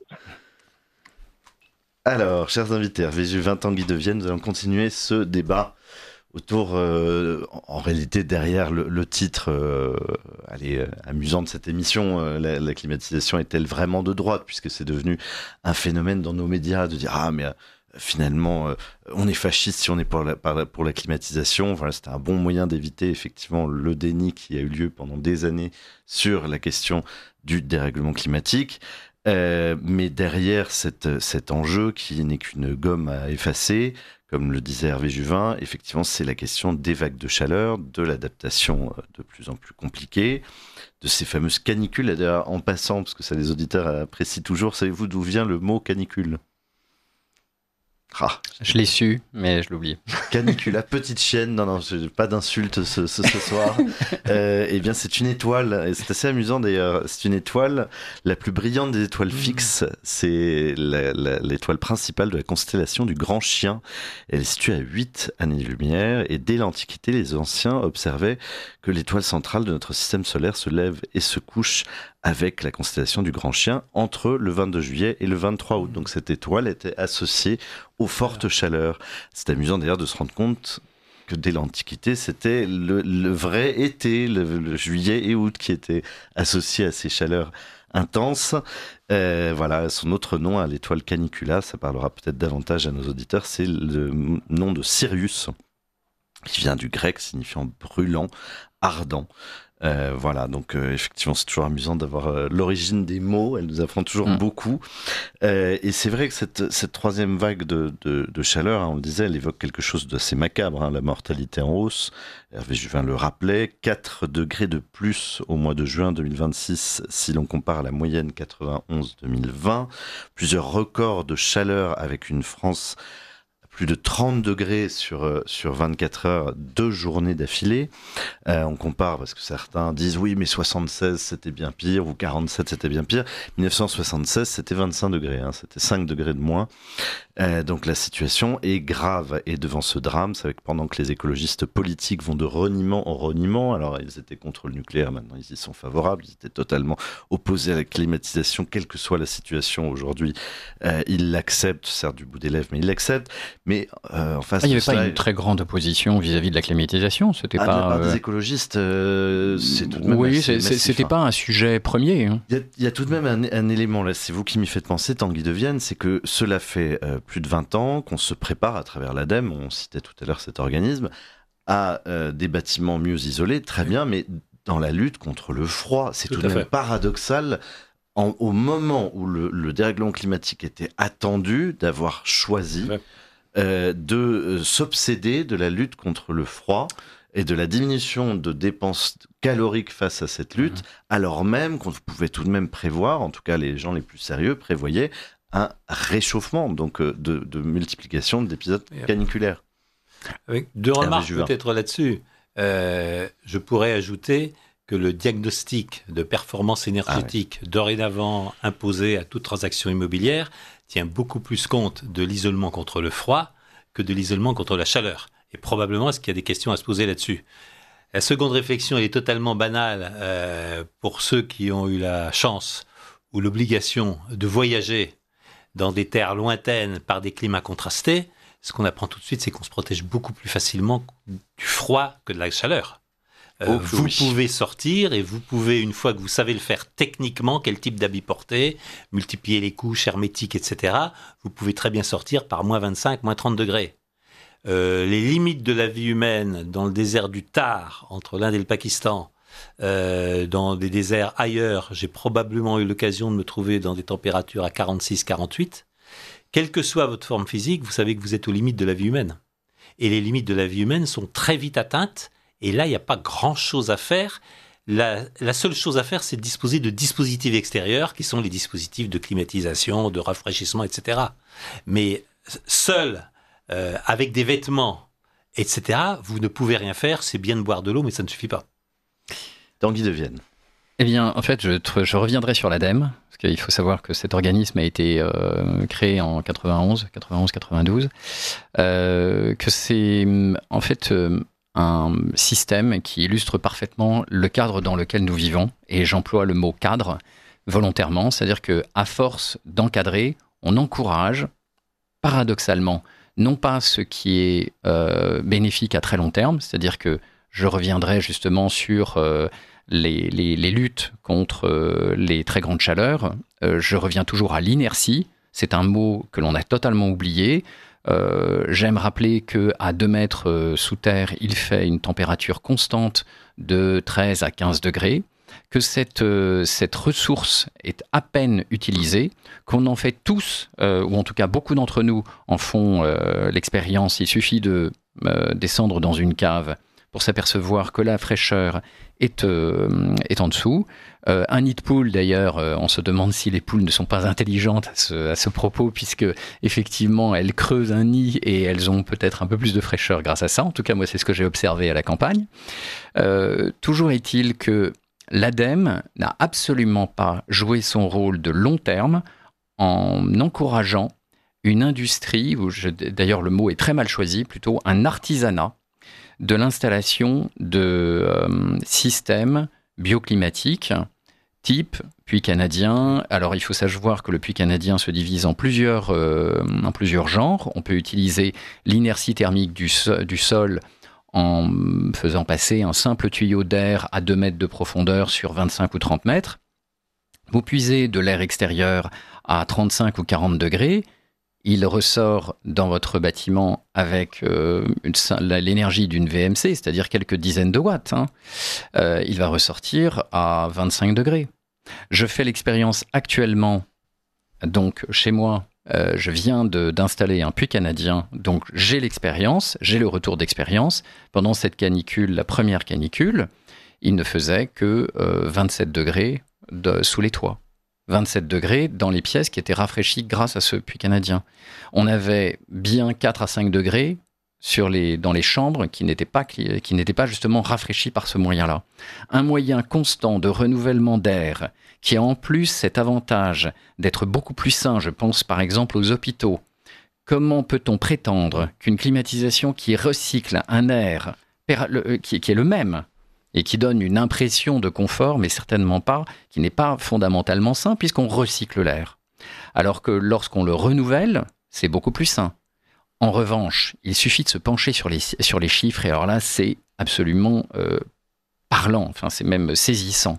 Alors, chers invités, Hervé Juvin, Tanguy de Vienne, nous allons continuer ce débat autour, en réalité, derrière le titre amusant de cette émission, la climatisation est-elle vraiment de droite, puisque c'est devenu un phénomène dans nos médias de dire « Ah, mais finalement, on est fasciste si on est pour la climatisation ». Voilà, c'était un bon moyen d'éviter effectivement le déni qui a eu lieu pendant des années sur la question du dérèglement climatique. Mais derrière cet enjeu qui n'est qu'une gomme à effacer, comme le disait Hervé Juvin, effectivement, c'est la question des vagues de chaleur, de l'adaptation de plus en plus compliquée, de ces fameuses canicules. Et d'ailleurs, en passant, parce que ça les auditeurs apprécient toujours, savez-vous d'où vient le mot canicule ? Je l'ai su, mais je l'oublie. Canicula, petite chienne, non, pas d'insulte ce soir. Eh bien, c'est une étoile, et c'est assez amusant d'ailleurs. C'est une étoile, la plus brillante des étoiles fixes. C'est l'étoile principale de la constellation du Grand Chien. Elle est située à 8 années-lumière, et dès l'Antiquité, les anciens observaient que l'étoile centrale de notre système solaire se lève et se couche avec la constellation du Grand Chien entre le 22 juillet et le 23 août. Donc cette étoile était associée aux fortes chaleurs. C'est amusant d'ailleurs de se rendre compte que dès l'Antiquité, c'était le vrai été, le juillet et août qui étaient associés à ces chaleurs intenses. Voilà, son autre nom à l'étoile Canicula, ça parlera peut-être davantage à nos auditeurs, c'est le nom de Sirius, qui vient du grec signifiant brûlant, ardent. Voilà, donc effectivement c'est toujours amusant d'avoir l'origine des mots, elle nous apprend toujours beaucoup, et c'est vrai que cette troisième vague de chaleur, hein, on le disait, elle évoque quelque chose d'assez macabre, hein, la mortalité en hausse. Hervé Juvin le rappelait, 4 degrés de plus au mois de juin 2026 si l'on compare à la moyenne 91-2020, plusieurs records de chaleur avec une France plus de 30 degrés sur 24 heures, 2 journées d'affilée. On compare parce que certains disent oui, mais 76 c'était bien pire, ou 47 c'était bien pire. 1976 c'était 25 degrés, hein, c'était 5 degrés de moins. Donc la situation est grave, et devant ce drame, c'est vrai que pendant que les écologistes politiques vont de reniement en reniement, alors ils étaient contre le nucléaire, maintenant ils y sont favorables, ils étaient totalement opposés à la climatisation, quelle que soit la situation aujourd'hui, ils l'acceptent, certes du bout des lèvres, mais ils l'acceptent. Mais en face, il n'y avait pas une très grande opposition vis-à-vis de la climatisation, c'était pas. De la part des écologistes, c'est tout de même. Oui, c'était pas un sujet premier. Hein. Il y a tout de même un élément là, c'est vous qui m'y faites penser, Tanguy de Vienne, c'est que cela fait plus de 20 ans qu'on se prépare à travers l'ADEME, on citait tout à l'heure cet organisme, à des bâtiments mieux isolés, très bien, mais dans la lutte contre le froid, c'est tout de même paradoxal. Au moment où le dérèglement climatique était attendu, d'avoir choisi de s'obséder de la lutte contre le froid et de la diminution de dépenses caloriques face à cette lutte, alors même qu'on pouvait tout de même prévoir, en tout cas les gens les plus sérieux prévoyaient un réchauffement, donc de multiplication d'épisodes caniculaires. Avec 2 remarques peut-être là-dessus. Je pourrais ajouter que le diagnostic de performance énergétique dorénavant imposé à toute transaction immobilière tient beaucoup plus compte de l'isolement contre le froid que de l'isolement contre la chaleur. Et probablement, est-ce qu'il y a des questions à se poser là-dessus ? La seconde réflexion, elle est totalement banale pour ceux qui ont eu la chance ou l'obligation de voyager dans des terres lointaines par des climats contrastés. Ce qu'on apprend tout de suite, c'est qu'on se protège beaucoup plus facilement du froid que de la chaleur. Vous pouvez sortir et vous pouvez, une fois que vous savez le faire techniquement, quel type d'habit porter, multiplier les couches hermétiques, etc., vous pouvez très bien sortir par moins 25, moins 30 degrés. Les limites de la vie humaine dans le désert du Thar, entre l'Inde et le Pakistan, dans des déserts ailleurs, j'ai probablement eu l'occasion de me trouver dans des températures à 46, 48. Quelle que soit votre forme physique, vous savez que vous êtes aux limites de la vie humaine. Et les limites de la vie humaine sont très vite atteintes. Et là, il n'y a pas grand-chose à faire. La seule chose à faire, c'est de disposer de dispositifs extérieurs, qui sont les dispositifs de climatisation, de rafraîchissement, etc. Mais seul, avec des vêtements, etc., vous ne pouvez rien faire. C'est bien de boire de l'eau, mais ça ne suffit pas. Tanguy de Vienne. Eh bien, en fait, je reviendrai sur l'ADEME, parce qu'il faut savoir que cet organisme a été créé en 91-92, que c'est en fait un système qui illustre parfaitement le cadre dans lequel nous vivons, et j'emploie le mot cadre volontairement, c'est-à-dire qu'à force d'encadrer, on encourage, paradoxalement, non pas ce qui est bénéfique à très long terme, c'est-à-dire que je reviendrai justement sur les luttes contre les très grandes chaleurs. Je reviens toujours à l'inertie. C'est un mot que l'on a totalement oublié. J'aime rappeler qu'à 2 mètres sous terre, il fait une température constante de 13 à 15 degrés. que cette ressource est à peine utilisée, qu'on en fait tous, ou en tout cas beaucoup d'entre nous en font l'expérience. Il suffit de descendre dans une cave pour s'apercevoir que la fraîcheur est en dessous. Un nid de poule, d'ailleurs, on se demande si les poules ne sont pas intelligentes à ce propos, puisque effectivement elles creusent un nid et elles ont peut-être un peu plus de fraîcheur grâce à ça. En tout cas, moi, c'est ce que j'ai observé à la campagne. Toujours est-il que l'ADEME n'a absolument pas joué son rôle de long terme en encourageant une industrie, d'ailleurs le mot est très mal choisi, plutôt un artisanat de l'installation de systèmes bioclimatiques type puits canadien. Alors il faut savoir que le puits canadien se divise en plusieurs genres. On peut utiliser l'inertie thermique du sol en faisant passer un simple tuyau d'air à 2 mètres de profondeur sur 25 ou 30 mètres. Vous puisez de l'air extérieur à 35 ou 40 degrés. Il ressort dans votre bâtiment avec l'énergie d'une VMC, c'est-à-dire quelques dizaines de watts. Il va ressortir à 25 degrés. Je fais l'expérience actuellement, donc chez moi, je viens d'installer un puits canadien, donc j'ai l'expérience, j'ai le retour d'expérience. Pendant cette canicule, la première canicule, il ne faisait que 27 degrés sous les toits. 27 degrés dans les pièces qui étaient rafraîchies grâce à ce puits canadien. On avait bien 4 à 5 degrés dans les chambres qui n'étaient pas justement rafraîchies par ce moyen-là. Un moyen constant de renouvellement d'air qui a en plus cet avantage d'être beaucoup plus sain. Je pense par exemple aux hôpitaux. Comment peut-on prétendre qu'une climatisation qui recycle un air qui est le même et qui donne une impression de confort, mais certainement pas, qui n'est pas fondamentalement sain, puisqu'on recycle l'air. Alors que lorsqu'on le renouvelle, c'est beaucoup plus sain. En revanche, il suffit de se pencher sur les chiffres, et alors là, c'est absolument parlant, enfin, c'est même saisissant.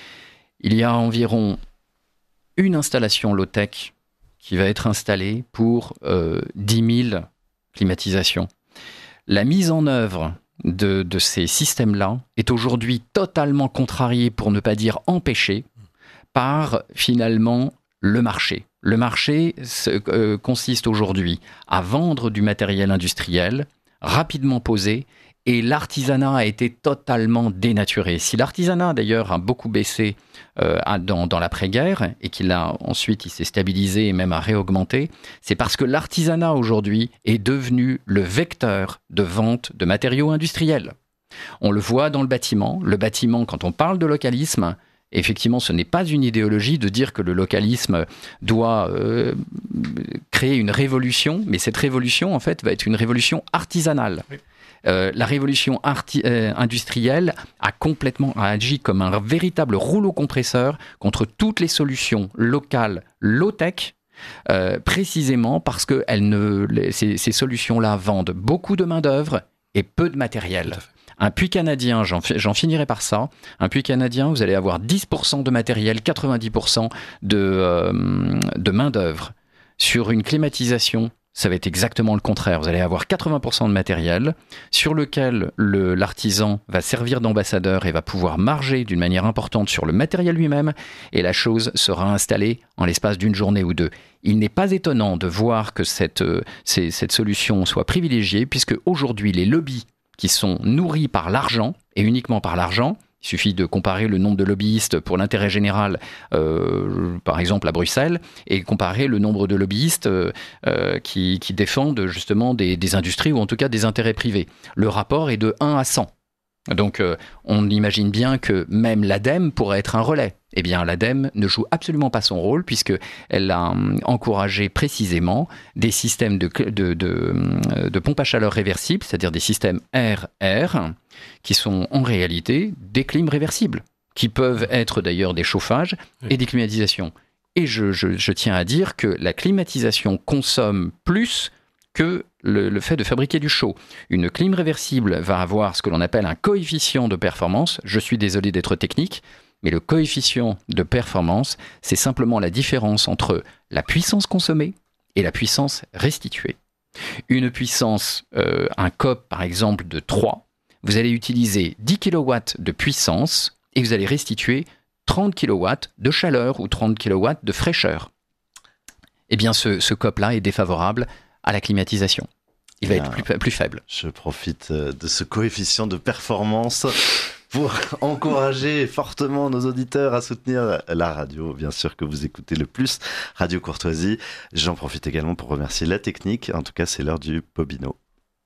Il y a environ une installation low-tech qui va être installée pour 10 000 climatisations. La mise en œuvre de ces systèmes-là est aujourd'hui totalement contrarié, pour ne pas dire empêché, par finalement le marché. Le marché consiste aujourd'hui à vendre du matériel industriel rapidement posé, et l'artisanat a été totalement dénaturé. Si l'artisanat d'ailleurs a beaucoup baissé dans l'après-guerre et ensuite il s'est stabilisé et même a réaugmenté, c'est parce que l'artisanat aujourd'hui est devenu le vecteur de vente de matériaux industriels. On le voit dans le bâtiment. Le bâtiment, quand on parle de localisme, effectivement, ce n'est pas une idéologie de dire que le localisme doit créer une révolution, mais cette révolution, en fait, va être une révolution artisanale. Oui. La révolution industrielle a complètement agi comme un véritable rouleau compresseur contre toutes les solutions locales low-tech, précisément parce que ces solutions-là vendent beaucoup de main-d'œuvre et peu de matériel. Un puits canadien, j'en finirai par ça. Un puits canadien, vous allez avoir 10% de matériel, 90% de main-d'œuvre. Sur une climatisation, ça va être exactement le contraire. Vous allez avoir 80% de matériel sur lequel l'artisan va servir d'ambassadeur et va pouvoir marger d'une manière importante sur le matériel lui-même, et la chose sera installée en l'espace d'une journée ou deux. Il n'est pas étonnant de voir que cette solution soit privilégiée, puisque aujourd'hui les lobbies qui sont nourris par l'argent, et uniquement par l'argent, il suffit de comparer le nombre de lobbyistes pour l'intérêt général, par exemple à Bruxelles, et comparer le nombre de lobbyistes qui défendent justement des industries ou en tout cas des intérêts privés. Le rapport est de 1 à 100. Donc on imagine bien que même l'ADEME pourrait être un relais. Eh bien l'ADEME ne joue absolument pas son rôle, puisqu'elle a encouragé précisément des systèmes de pompe à chaleur réversibles, c'est-à-dire des systèmes air-air, qui sont en réalité des clims réversibles, qui peuvent être d'ailleurs des chauffages et des climatisations. Et je tiens à dire que la climatisation consomme plus que le fait de fabriquer du chaud. Une clim réversible va avoir ce que l'on appelle un coefficient de performance. Je suis désolé d'être technique, mais le coefficient de performance, c'est simplement la différence entre la puissance consommée et la puissance restituée. Une puissance, un COP par exemple de 3, vous allez utiliser 10 kW de puissance et vous allez restituer 30 kW de chaleur ou 30 kW de fraîcheur. Eh bien, ce COP-là est défavorable à la climatisation. Il va être plus faible. Je profite de ce coefficient de performance pour encourager fortement nos auditeurs à soutenir la radio, bien sûr, que vous écoutez le plus, Radio Courtoisie. J'en profite également pour remercier la technique. En tout cas, c'est l'heure du Pobino.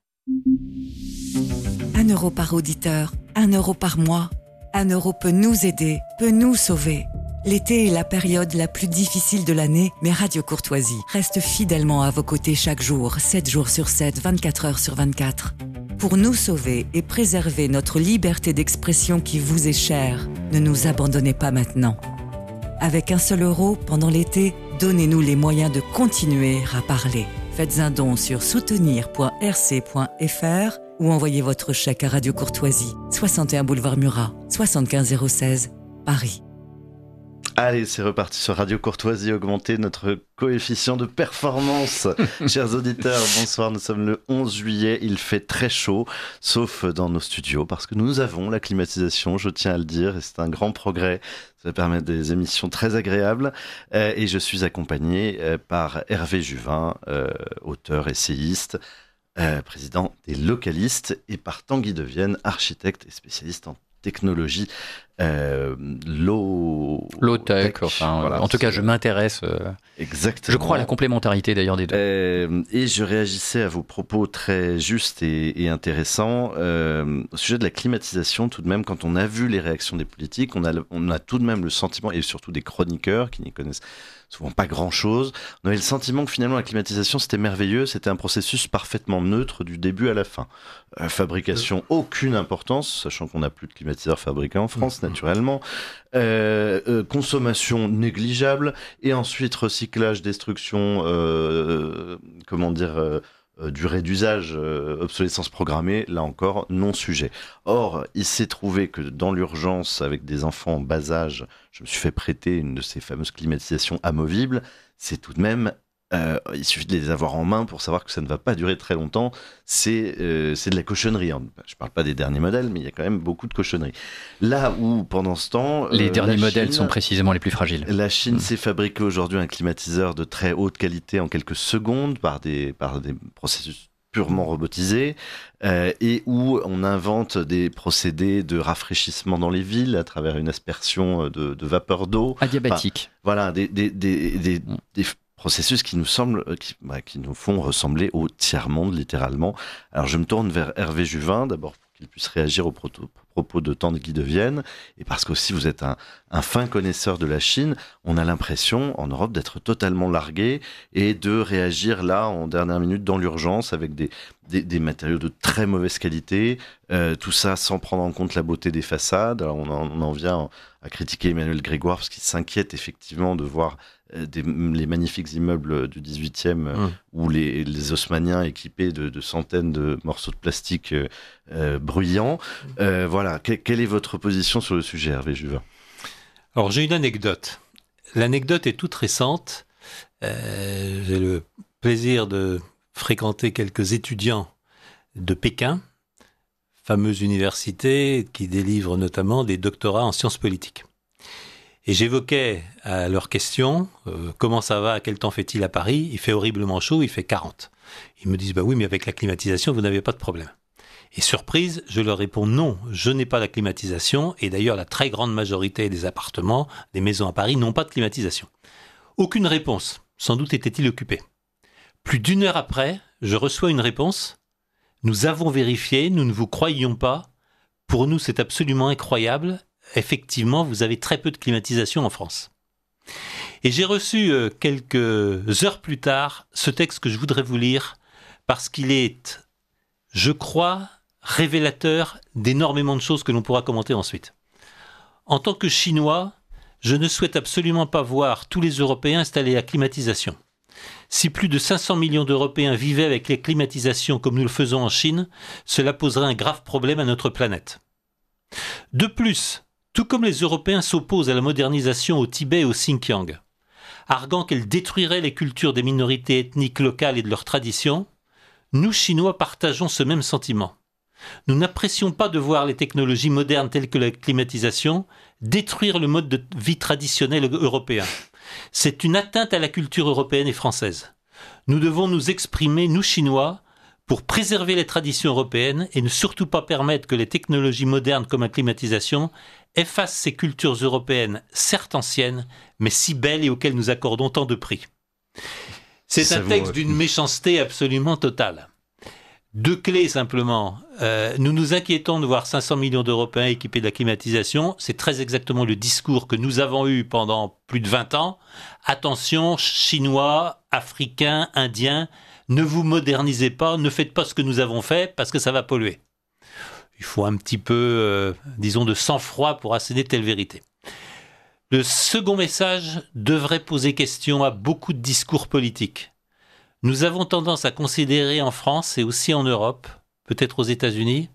1 euro par auditeur, 1 euro par mois. 1 euro peut nous aider, peut nous sauver. L'été est la période la plus difficile de l'année, mais Radio Courtoisie reste fidèlement à vos côtés chaque jour, 7 jours sur 7, 24 heures sur 24. Pour nous sauver et préserver notre liberté d'expression qui vous est chère, ne nous abandonnez pas maintenant. Avec 1 seul euro, pendant l'été, donnez-nous les moyens de continuer à parler. Faites un don sur soutenir.rc.fr ou envoyez votre chèque à Radio Courtoisie, 61 boulevard Murat, 75 016, Paris. Allez, c'est reparti sur Radio Courtoisie, augmenter notre coefficient de performance. Chers auditeurs, bonsoir, nous sommes le 11 juillet, il fait très chaud, sauf dans nos studios, parce que nous avons la climatisation, je tiens à le dire, et c'est un grand progrès. Ça permet des émissions très agréables. Et je suis accompagné par Hervé Juvin, auteur, essayiste, président des Localistes, et par Tanguy Devienne, architecte et spécialiste en technologie, low-tech, enfin, voilà, en tout cas je m'intéresse exactement. Je crois à la complémentarité d'ailleurs des deux. Et je réagissais à vos propos très justes et intéressants au sujet de la climatisation. Tout de même, quand on a vu les réactions des politiques, on a tout de même le sentiment, et surtout des chroniqueurs qui n'y connaissent souvent pas grand-chose, on avait le sentiment que finalement la climatisation c'était merveilleux, c'était un processus parfaitement neutre du début à la fin. Fabrication, aucune importance, sachant qu'on n'a plus de climatiseurs fabriqués en France naturellement. Consommation négligeable, et ensuite recyclage, destruction, durée d'usage, obsolescence programmée, là encore, non sujet. Or, il s'est trouvé que dans l'urgence, avec des enfants en bas âge, je me suis fait prêter une de ces fameuses climatisations amovibles. C'est tout de même, il suffit de les avoir en main pour savoir que ça ne va pas durer très longtemps. C'est de la cochonnerie. Hein. Je ne parle pas des derniers modèles, mais il y a quand même beaucoup de cochonneries. Là où, pendant ce temps... Les derniers modèles sont précisément les plus fragiles. La Chine s'est fabriqué aujourd'hui un climatiseur de très haute qualité en quelques secondes par des processus purement robotisés, et où on invente des procédés de rafraîchissement dans les villes à travers une aspersion de vapeur d'eau. Adiabatique. Enfin, voilà, des processus qui nous semblent, qui nous font ressembler au tiers-monde, littéralement. Alors je me tourne vers Hervé Juvin, d'abord pour qu'il puisse réagir aux propos de Tanguy Devienne, et parce qu'aussi vous êtes un fin connaisseur de la Chine, on a l'impression en Europe d'être totalement largué et de réagir là en dernière minute dans l'urgence avec des matériaux de très mauvaise qualité, tout ça sans prendre en compte la beauté des façades. Alors on en vient à critiquer Emmanuel Grégoire parce qu'il s'inquiète effectivement de voir les magnifiques immeubles du 18e où les haussmanniens équipés de centaines de morceaux de plastique bruyants. Voilà, quelle est votre position sur le sujet, Hervé Juvin ? Alors j'ai une anecdote. L'anecdote est toute récente. J'ai le plaisir de fréquenter quelques étudiants de Pékin, fameuse université qui délivre notamment des doctorats en sciences politiques. Et j'évoquais à leurs questions, comment ça va, quel temps fait-il à Paris ? Il fait horriblement chaud, il fait 40. Ils me disent, bah oui, mais avec la climatisation, vous n'avez pas de problème. Et surprise, je leur réponds, non, je n'ai pas la climatisation. Et d'ailleurs, la très grande majorité des appartements, des maisons à Paris, n'ont pas de climatisation. Aucune réponse. Sans doute était-il occupé. Plus d'1 heure après, je reçois une réponse. Nous avons vérifié, nous ne vous croyions pas. Pour nous, c'est absolument incroyable. Effectivement, vous avez très peu de climatisation en France. Et j'ai reçu quelques heures plus tard ce texte que je voudrais vous lire parce qu'il est, je crois, révélateur d'énormément de choses que l'on pourra commenter ensuite. En tant que Chinois, je ne souhaite absolument pas voir tous les Européens installer la climatisation. Si plus de 500 millions d'Européens vivaient avec les climatisations comme nous le faisons en Chine, cela poserait un grave problème à notre planète. De plus, tout comme les Européens s'opposent à la modernisation au Tibet et au Xinjiang, arguant qu'elle détruirait les cultures des minorités ethniques locales et de leurs traditions, nous, Chinois, partageons ce même sentiment. Nous n'apprécions pas de voir les technologies modernes telles que la climatisation détruire le mode de vie traditionnel européen. C'est une atteinte à la culture européenne et française. Nous devons nous exprimer, nous Chinois, pour préserver les traditions européennes et ne surtout pas permettre que les technologies modernes comme la climatisation effacent ces cultures européennes, certes anciennes, mais si belles et auxquelles nous accordons tant de prix. C'est un texte d'une méchanceté absolument totale. 2 clés simplement. Nous nous inquiétons de voir 500 millions d'Européens équipés de la climatisation. C'est très exactement le discours que nous avons eu pendant plus de 20 ans. Attention, Chinois, Africains, Indiens, ne vous modernisez pas, ne faites pas ce que nous avons fait parce que ça va polluer. Il faut un petit peu, disons, de sang-froid pour asséner telle vérité. Le second message devrait poser question à beaucoup de discours politiques. Nous avons tendance à considérer en France et aussi en Europe, peut-être aux États-Unis,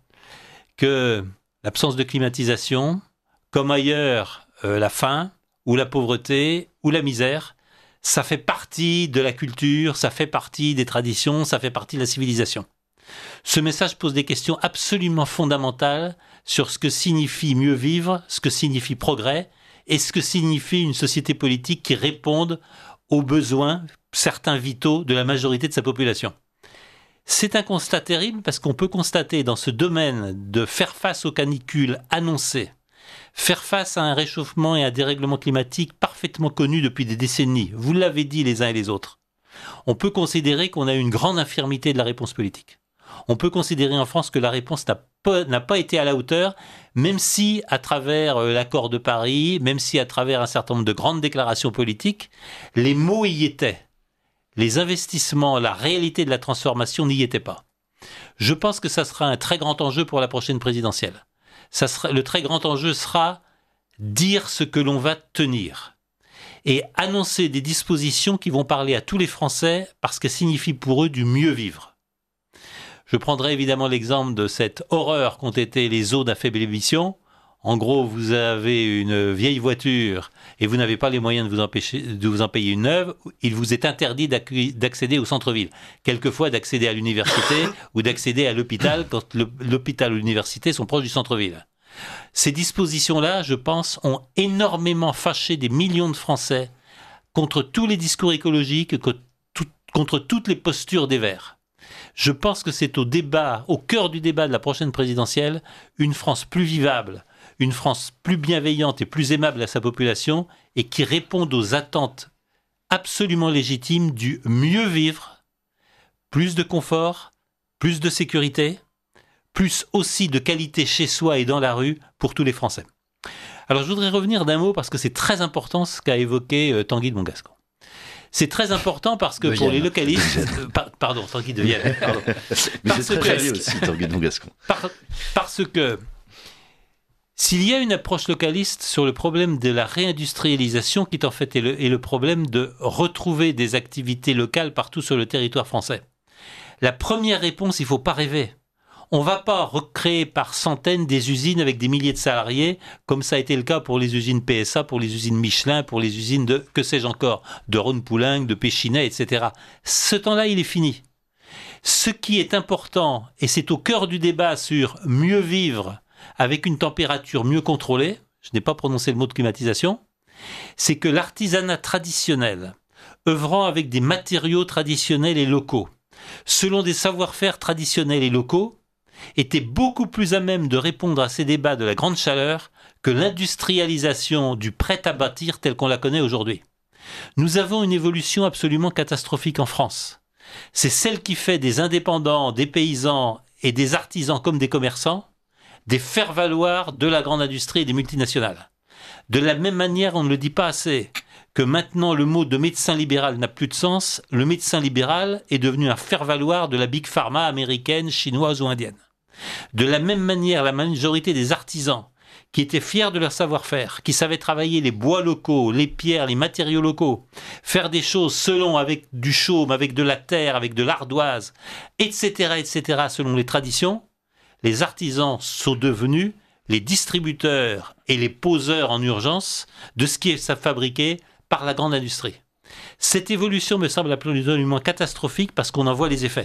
que l'absence de climatisation, comme ailleurs la faim ou la pauvreté ou la misère, ça fait partie de la culture, ça fait partie des traditions, ça fait partie de la civilisation. Ce message pose des questions absolument fondamentales sur ce que signifie mieux vivre, ce que signifie progrès et ce que signifie une société politique qui réponde aux besoins, certains vitaux, de la majorité de sa population. C'est un constat terrible parce qu'on peut constater dans ce domaine de faire face aux canicules annoncées, faire face à un réchauffement et à un dérèglement climatique parfaitement connus depuis des décennies. Vous l'avez dit les uns et les autres. On peut considérer qu'on a une grande infirmité de la réponse politique. On peut considérer en France que la réponse n'a pas été à la hauteur, même si à travers l'accord de Paris, même si à travers un certain nombre de grandes déclarations politiques, les mots y étaient. Les investissements, la réalité de la transformation n'y étaient pas. Je pense que ça sera un très grand enjeu pour la prochaine présidentielle. Le très grand enjeu sera dire ce que l'on va tenir et annoncer des dispositions qui vont parler à tous les Français parce qu'elles signifient pour eux du mieux vivre. Je prendrai évidemment l'exemple de cette horreur qu'ont été les eaux à faible émission. En gros, vous avez une vieille voiture et vous n'avez pas les moyens de vous en payer une neuve. Il vous est interdit d'accéder au centre-ville. Quelquefois d'accéder à l'université ou d'accéder à l'hôpital quand l'hôpital ou l'université sont proches du centre-ville. Ces dispositions-là, je pense, ont énormément fâché des millions de Français contre tous les discours écologiques, contre toutes les postures des Verts. Je pense que c'est au cœur du débat de la prochaine présidentielle, une France plus vivable, une France plus bienveillante et plus aimable à sa population et qui réponde aux attentes absolument légitimes du mieux vivre, plus de confort, plus de sécurité, plus aussi de qualité chez soi et dans la rue pour tous les Français. Alors je voudrais revenir d'un mot parce que c'est très important ce qu'a évoqué Tanguy de Montgascon. C'est très important parce que pour les localistes... pardon, Tanguy de Vienne. Pardon. Mais c'est très joli aussi, Tanguy de Montgascon. Parce que s'il y a une approche localiste sur le problème de la réindustrialisation, qui en fait est le problème de retrouver des activités locales partout sur le territoire français, la première réponse, il ne faut pas rêver. On ne va pas recréer par centaines des usines avec des milliers de salariés, comme ça a été le cas pour les usines PSA, pour les usines Michelin, pour les usines de, que sais-je encore, de Rhône-Poulenc, de Péchinet, etc. Ce temps-là, il est fini. Ce qui est important, et c'est au cœur du débat sur mieux vivre avec une température mieux contrôlée, je n'ai pas prononcé le mot de climatisation, c'est que l'artisanat traditionnel, œuvrant avec des matériaux traditionnels et locaux, selon des savoir-faire traditionnels et locaux, était beaucoup plus à même de répondre à ces débats de la grande chaleur que l'industrialisation du prêt-à-bâtir tel qu'on la connaît aujourd'hui. Nous avons une évolution absolument catastrophique en France. C'est celle qui fait des indépendants, des paysans et des artisans comme des commerçants des faire-valoir de la grande industrie et des multinationales. De la même manière, on ne le dit pas assez, que maintenant le mot de médecin libéral n'a plus de sens, le médecin libéral est devenu un faire-valoir de la big pharma américaine, chinoise ou indienne. De la même manière, la majorité des artisans qui étaient fiers de leur savoir-faire, qui savaient travailler les bois locaux, les pierres, les matériaux locaux, faire des choses selon avec du chaume, avec de la terre, avec de l'ardoise, etc., selon les traditions, les artisans sont devenus les distributeurs et les poseurs en urgence de ce qui est fabriqué par la grande industrie. Cette évolution me semble absolument catastrophique parce qu'on en voit les effets.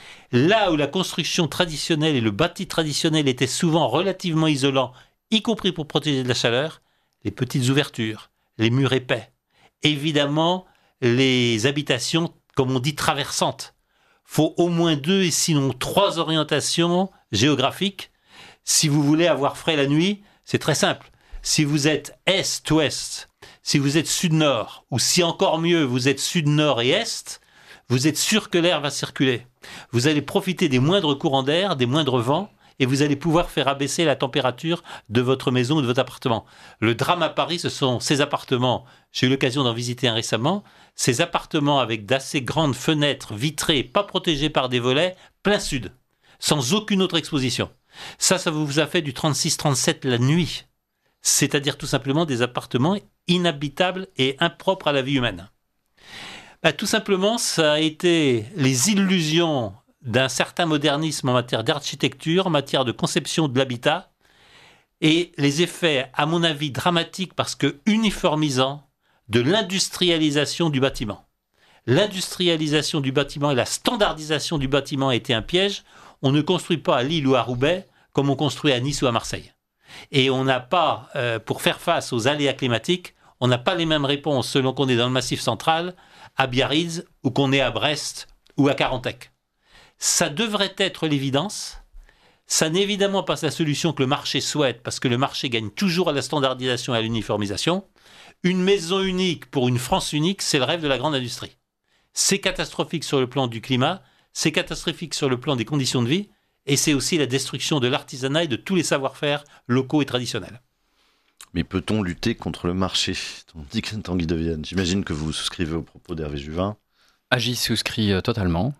Là où la construction traditionnelle et le bâti traditionnel étaient souvent relativement isolants, y compris pour protéger de la chaleur, les petites ouvertures, les murs épais, évidemment les habitations, comme on dit, traversantes. Faut au moins 2 et sinon 3 orientations géographiques. Si vous voulez avoir frais la nuit, c'est très simple. Si vous êtes est-ouest, si vous êtes sud-nord, ou si encore mieux, vous êtes sud-nord et est, vous êtes sûr que l'air va circuler. Vous allez profiter des moindres courants d'air, des moindres vents, et vous allez pouvoir faire abaisser la température de votre maison ou de votre appartement. Le drame à Paris, ce sont ces appartements. J'ai eu l'occasion d'en visiter un récemment. Ces appartements avec d'assez grandes fenêtres vitrées, pas protégées par des volets, plein sud, sans aucune autre exposition. Ça vous a fait du 36-37 la nuit. C'est-à-dire tout simplement des appartements inhabitables et impropres à la vie humaine. Tout simplement, ça a été les illusions d'un certain modernisme en matière d'architecture, en matière de conception de l'habitat, et les effets, à mon avis, dramatiques parce que uniformisants de l'industrialisation du bâtiment. L'industrialisation du bâtiment et la standardisation du bâtiment a été un piège. On ne construit pas à Lille ou à Roubaix comme on construit à Nice ou à Marseille. Et on n'a pas, pour faire face aux aléas climatiques, on n'a pas les mêmes réponses selon qu'on est dans le Massif central, à Biarritz, ou qu'on est à Brest ou à Carantec. Ça devrait être l'évidence. Ça n'est évidemment pas la solution que le marché souhaite, parce que le marché gagne toujours à la standardisation et à l'uniformisation. Une maison unique pour une France unique, c'est le rêve de la grande industrie. C'est catastrophique sur le plan du climat, c'est catastrophique sur le plan des conditions de vie, et c'est aussi la destruction de l'artisanat et de tous les savoir-faire locaux et traditionnels. Mais peut-on lutter contre le marché, Tanguy de Vienne? J'imagine que vous souscrivez aux propos d'Hervé Juvin. J'y souscris totalement.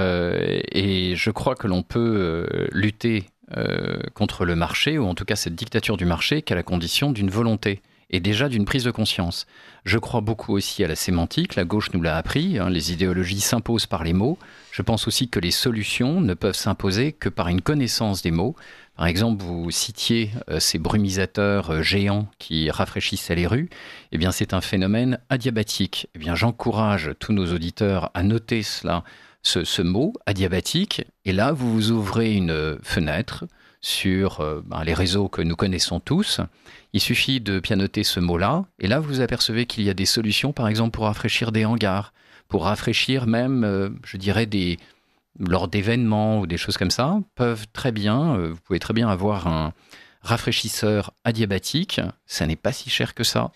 Et je crois que l'on peut lutter contre le marché, ou en tout cas cette dictature du marché, qu'à la condition d'une volonté et déjà d'une prise de conscience. Je crois beaucoup aussi à la sémantique, la gauche nous l'a appris, les idéologies s'imposent par les mots. Je pense aussi que les solutions ne peuvent s'imposer que par une connaissance des mots. Par exemple, vous citiez ces brumisateurs géants qui rafraîchissaient les rues. Eh bien, c'est un phénomène adiabatique. Eh bien, j'encourage tous nos auditeurs à noter cela, ce mot adiabatique. Et là, vous vous ouvrez une fenêtre sur les réseaux que nous connaissons tous. Il suffit de pianoter ce mot-là. Et là, vous apercevez qu'il y a des solutions, par exemple, pour rafraîchir des hangars, pour rafraîchir même, je dirais, lors d'événements ou des choses comme ça, vous pouvez très bien avoir un rafraîchisseur adiabatique. Ça n'est pas si cher que ça.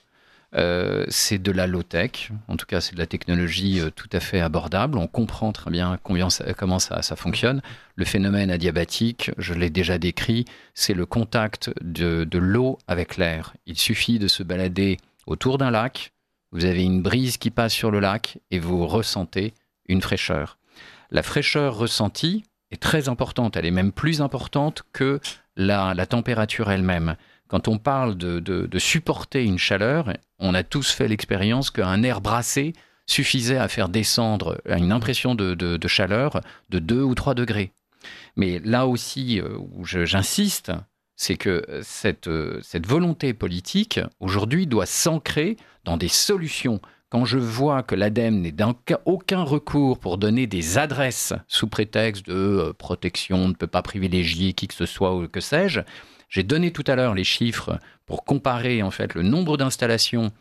C'est de la low-tech, en tout cas c'est de la technologie tout à fait abordable. On comprend très bien comment ça fonctionne. Le phénomène adiabatique, je l'ai déjà décrit, c'est le contact de l'eau avec l'air. Il suffit de se balader autour d'un lac, vous avez une brise qui passe sur le lac et vous ressentez une fraîcheur. La fraîcheur ressentie est très importante, elle est même plus importante que la température elle-même. Quand on parle de supporter une chaleur, on a tous fait l'expérience qu'un air brassé suffisait à faire descendre une impression de chaleur de 2 ou 3 degrés. Mais là aussi, où j'insiste, c'est que cette volonté politique, aujourd'hui, doit s'ancrer dans des solutions. Quand je vois que l'ADEME n'est aucun recours pour donner des adresses sous prétexte de protection, on ne peut pas privilégier qui que ce soit ou que sais-je, j'ai donné tout à l'heure les chiffres pour comparer en fait le nombre d'installations.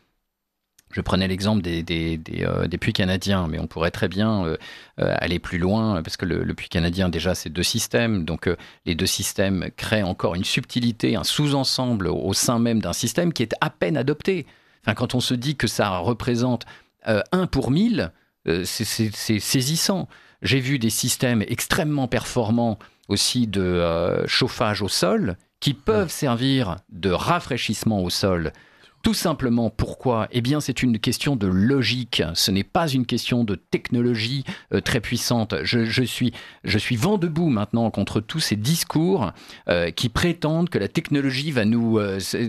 Je prenais l'exemple des puits canadiens, mais on pourrait très bien aller plus loin, parce que le puits canadien, déjà, c'est 2 systèmes. Donc, les 2 systèmes créent encore une subtilité, un sous-ensemble au sein même d'un système qui est à peine adopté. Enfin, quand on se dit que ça représente 1 pour 1000, c'est saisissant. J'ai vu des systèmes extrêmement performants aussi de chauffage au sol, qui peuvent servir de rafraîchissement au sol. Tout simplement, pourquoi ? Eh bien, c'est une question de logique. Ce n'est pas une question de technologie très puissante. Je suis vent debout maintenant contre tous ces discours qui prétendent que la technologie va nous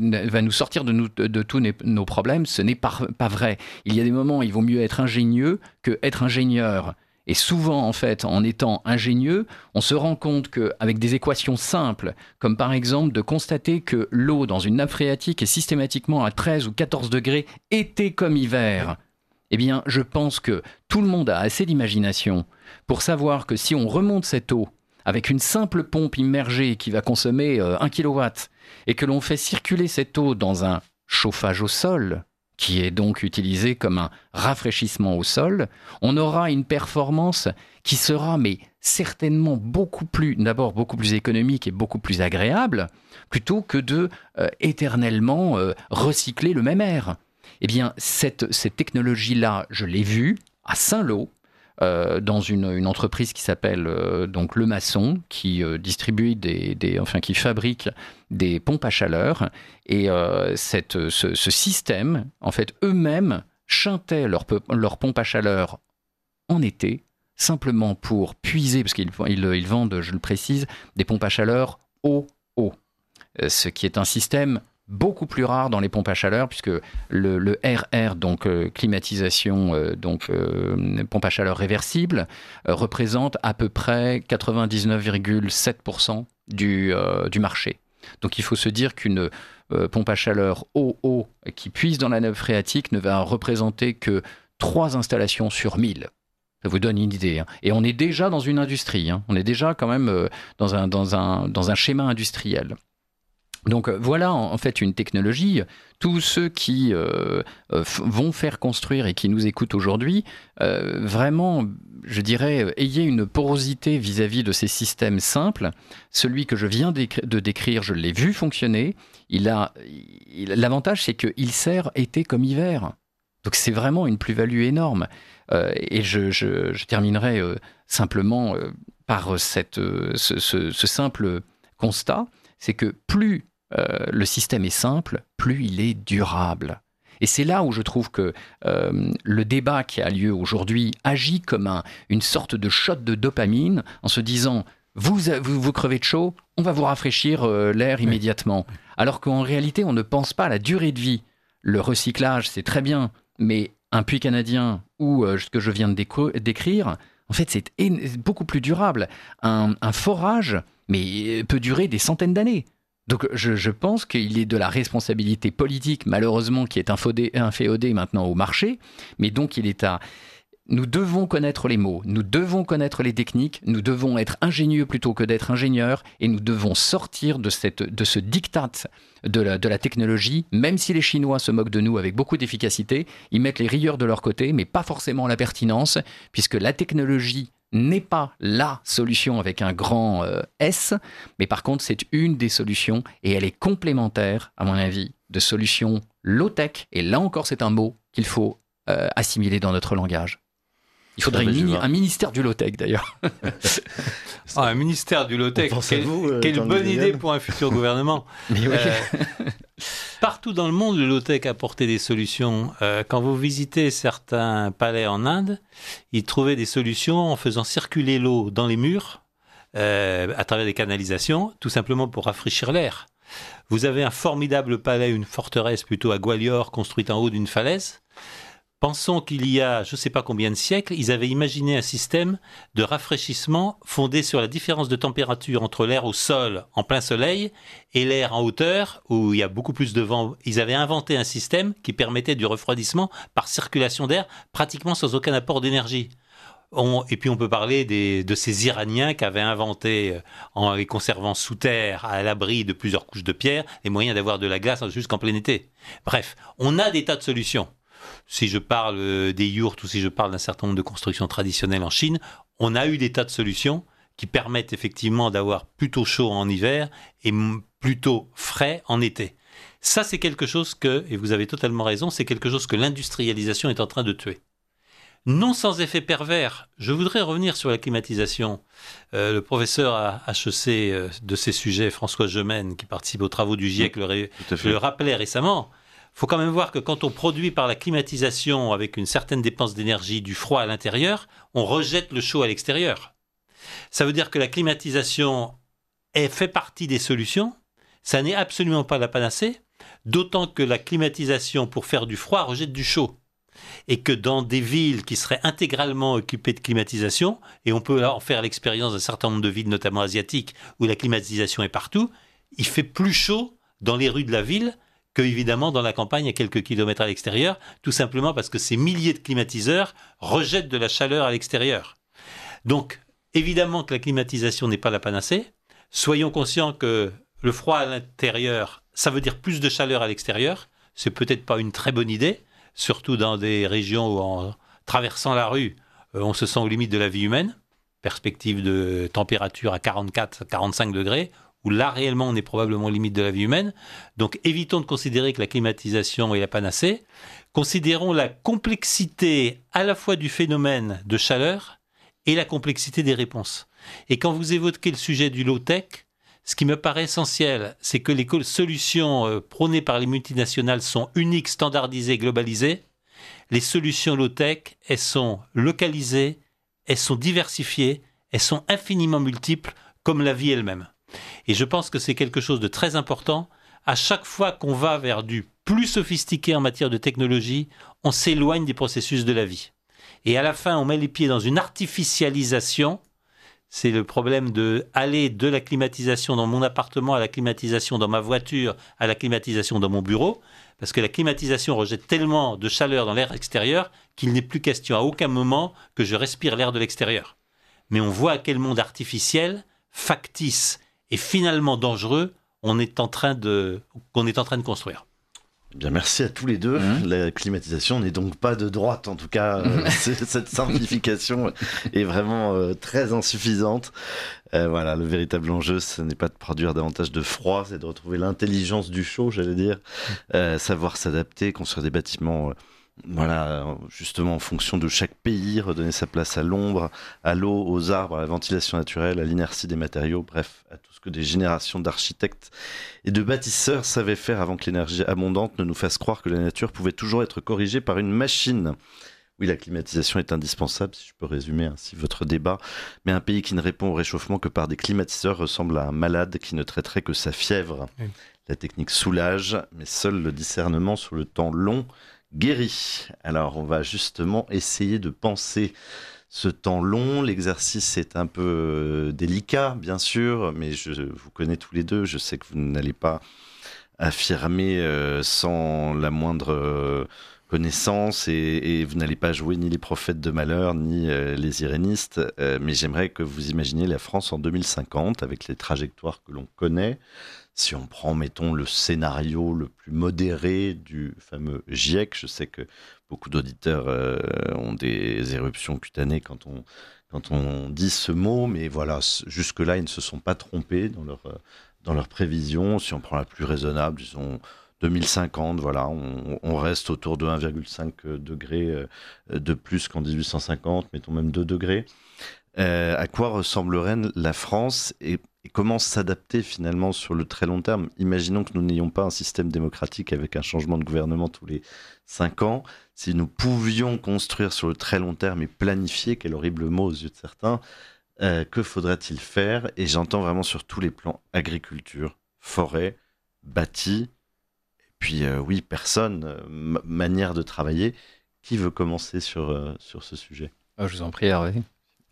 sortir de tous nos problèmes. Ce n'est pas vrai. Il y a des moments où il vaut mieux être ingénieux que être ingénieur. Et souvent, en fait, en étant ingénieux, on se rend compte qu'avec des équations simples, comme par exemple de constater que l'eau dans une nappe phréatique est systématiquement à 13 ou 14 degrés, été comme hiver, eh bien, je pense que tout le monde a assez d'imagination pour savoir que si on remonte cette eau avec une simple pompe immergée qui va consommer 1 kW et que l'on fait circuler cette eau dans un chauffage au sol, qui est donc utilisé comme un rafraîchissement au sol, on aura une performance qui sera mais certainement beaucoup plus économique et beaucoup plus agréable, plutôt que de éternellement recycler le même air. Eh bien, cette technologie-là, je l'ai vue à Saint-Lô, dans une entreprise qui s'appelle donc Le Maçon, qui distribue qui fabrique des pompes à chaleur. Et ce système, en fait, eux-mêmes chantaient leur pompe à chaleur en été, simplement pour puiser, parce qu'ils vendent, je le précise, des pompes à chaleur eau, ce qui est un système beaucoup plus rare dans les pompes à chaleur, puisque le RR, donc climatisation, pompe à chaleur réversible, représente à peu près 99,7% du marché. Donc il faut se dire qu'une pompe à chaleur eau qui puise dans la nappe phréatique ne va représenter que 3 installations sur 1000. Ça vous donne une idée. Hein. Et on est déjà dans une industrie. Hein. On est déjà quand même dans un schéma industriel. Donc voilà en fait une technologie. Tous ceux qui vont faire construire et qui nous écoutent aujourd'hui, vraiment, je dirais, ayez une porosité vis-à-vis de ces systèmes simples. Celui que je viens de décrire, je l'ai vu fonctionner. L'avantage, c'est qu'il sert été comme hiver. Donc c'est vraiment une plus-value énorme. Et je terminerai simplement par ce simple constat, c'est que plus le système est simple, plus il est durable. Et c'est là où je trouve que le débat qui a lieu aujourd'hui agit comme une sorte de shot de dopamine en se disant vous crevez de chaud, on va vous rafraîchir l'air immédiatement. Alors qu'en réalité, on ne pense pas à la durée de vie. Le recyclage, c'est très bien, mais un puits canadien ou ce que je viens de décrire, en fait, c'est beaucoup plus durable. Un forage, mais peut durer des centaines d'années. Donc je pense qu'il est de la responsabilité politique, malheureusement, qui est inféodée maintenant au marché, mais donc nous devons connaître les mots, nous devons connaître les techniques, nous devons être ingénieux plutôt que d'être ingénieurs, et nous devons sortir de ce diktat de la technologie, même si les Chinois se moquent de nous avec beaucoup d'efficacité, ils mettent les rieurs de leur côté, mais pas forcément la pertinence, puisque la technologie n'est pas la solution avec un grand S, mais par contre c'est une des solutions et elle est complémentaire, à mon avis, de solutions low-tech, et là encore c'est un mot qu'il faut assimiler dans notre langage. Il faudrait un ministère du low-tech d'ailleurs. Un ministère du low-tech, quelle bonne idée pour un futur gouvernement. Mais oui. Partout dans le monde, le low-tech a apporté des solutions. Quand vous visitez certains palais en Inde, ils trouvaient des solutions en faisant circuler l'eau dans les murs, à travers des canalisations, tout simplement pour rafraîchir l'air. Vous avez un formidable palais, une forteresse plutôt à Gwalior, construite en haut d'une falaise. Pensons qu'il y a je ne sais pas combien de siècles, ils avaient imaginé un système de rafraîchissement fondé sur la différence de température entre l'air au sol en plein soleil et l'air en hauteur où il y a beaucoup plus de vent. Ils avaient inventé un système qui permettait du refroidissement par circulation d'air pratiquement sans aucun apport d'énergie. Et puis on peut parler de ces Iraniens qui avaient inventé, en les conservant sous terre, à l'abri de plusieurs couches de pierre, les moyens d'avoir de la glace jusqu'en plein été. Bref, on a des tas de solutions. Si je parle des yurts ou si je parle d'un certain nombre de constructions traditionnelles en Chine, on a eu des tas de solutions qui permettent effectivement d'avoir plutôt chaud en hiver et plutôt frais en été. Ça, c'est quelque chose et vous avez totalement raison, c'est quelque chose que l'industrialisation est en train de tuer. Non sans effet pervers, je voudrais revenir sur la climatisation. Le professeur à HEC de ces sujets, François Gemène, qui participe aux travaux du GIEC, le rappelait récemment. Il faut quand même voir que quand on produit par la climatisation avec une certaine dépense d'énergie du froid à l'intérieur, on rejette le chaud à l'extérieur. Ça veut dire que la climatisation fait partie des solutions, ça n'est absolument pas la panacée, d'autant que la climatisation pour faire du froid rejette du chaud. Et que dans des villes qui seraient intégralement occupées de climatisation, et on peut en faire l'expérience d'un certain nombre de villes, notamment asiatiques, où la climatisation est partout, il fait plus chaud dans les rues de la ville qu'évidemment, dans la campagne, à quelques kilomètres à l'extérieur, tout simplement parce que ces milliers de climatiseurs rejettent de la chaleur à l'extérieur. Donc, évidemment que la climatisation n'est pas la panacée. Soyons conscients que le froid à l'intérieur, ça veut dire plus de chaleur à l'extérieur. C'est peut-être pas une très bonne idée, surtout dans des régions où, en traversant la rue, on se sent aux limites de la vie humaine. Perspective de température à 44, 45 degrés, où là, réellement, on est probablement aux limites de la vie humaine. Donc, évitons de considérer que la climatisation est la panacée. Considérons la complexité à la fois du phénomène de chaleur et la complexité des réponses. Et quand vous évoquez le sujet du low-tech, ce qui me paraît essentiel, c'est que les solutions prônées par les multinationales sont uniques, standardisées, globalisées. Les solutions low-tech, elles sont localisées, elles sont diversifiées, elles sont infiniment multiples, comme la vie elle-même. Et je pense que c'est quelque chose de très important. À chaque fois qu'on va vers du plus sophistiqué en matière de technologie, on s'éloigne des processus de la vie. Et à la fin, on met les pieds dans une artificialisation. C'est le problème d'aller de la climatisation dans mon appartement à la climatisation dans ma voiture, à la climatisation dans mon bureau, parce que la climatisation rejette tellement de chaleur dans l'air extérieur qu'il n'est plus question à aucun moment que je respire l'air de l'extérieur. Mais on voit à quel monde artificiel, factice et finalement dangereux qu'on est en train de construire. Bien, merci à tous les deux. La climatisation n'est donc pas de droite, en tout cas. Cette simplification est vraiment très insuffisante. Voilà, le véritable enjeu, ce n'est pas de produire davantage de froid, c'est de retrouver l'intelligence du chaud, j'allais dire. Savoir s'adapter, construire des bâtiments, voilà, justement en fonction de chaque pays, redonner sa place à l'ombre, à l'eau, aux arbres, à la ventilation naturelle, à l'inertie des matériaux, bref, à tout ce que des générations d'architectes et de bâtisseurs savaient faire avant que l'énergie abondante ne nous fasse croire que la nature pouvait toujours être corrigée par une machine. Oui, la climatisation est indispensable, si je peux résumer ainsi votre débat, mais un pays qui ne répond au réchauffement que par des climatiseurs ressemble à un malade qui ne traiterait que sa fièvre. Oui. La technique soulage, mais seul le discernement sur le temps long guérit. Alors, on va justement essayer de penser ce temps long. L'exercice est un peu délicat, bien sûr, mais je vous connais tous les deux. Je sais que vous n'allez pas affirmer sans la moindre connaissance et vous n'allez pas jouer ni les prophètes de malheur, ni les irénistes. Mais j'aimerais que vous imaginiez la France en 2050 avec les trajectoires que l'on connaît. Si on prend, mettons, le scénario le plus modéré du fameux GIEC, je sais que beaucoup d'auditeurs ont des éruptions cutanées quand on dit ce mot, mais voilà, jusque-là, ils ne se sont pas trompés dans leurs prévisions. Si on prend la plus raisonnable, disons 2050, voilà, on reste autour de 1,5 degré de plus qu'en 1850, mettons même 2 degrés. À quoi ressemblerait la France et comment s'adapter finalement sur le très long terme? Imaginons que nous n'ayons pas un système démocratique avec un changement de gouvernement tous les 5 ans. Si nous pouvions construire sur le très long terme et planifier, quel horrible mot aux yeux de certains, que faudrait-il faire? Et j'entends vraiment sur tous les plans: agriculture, forêt, bâti, et puis oui, personne, manière de travailler. Qui veut commencer sur ce sujet? Je vous en prie, Hervé.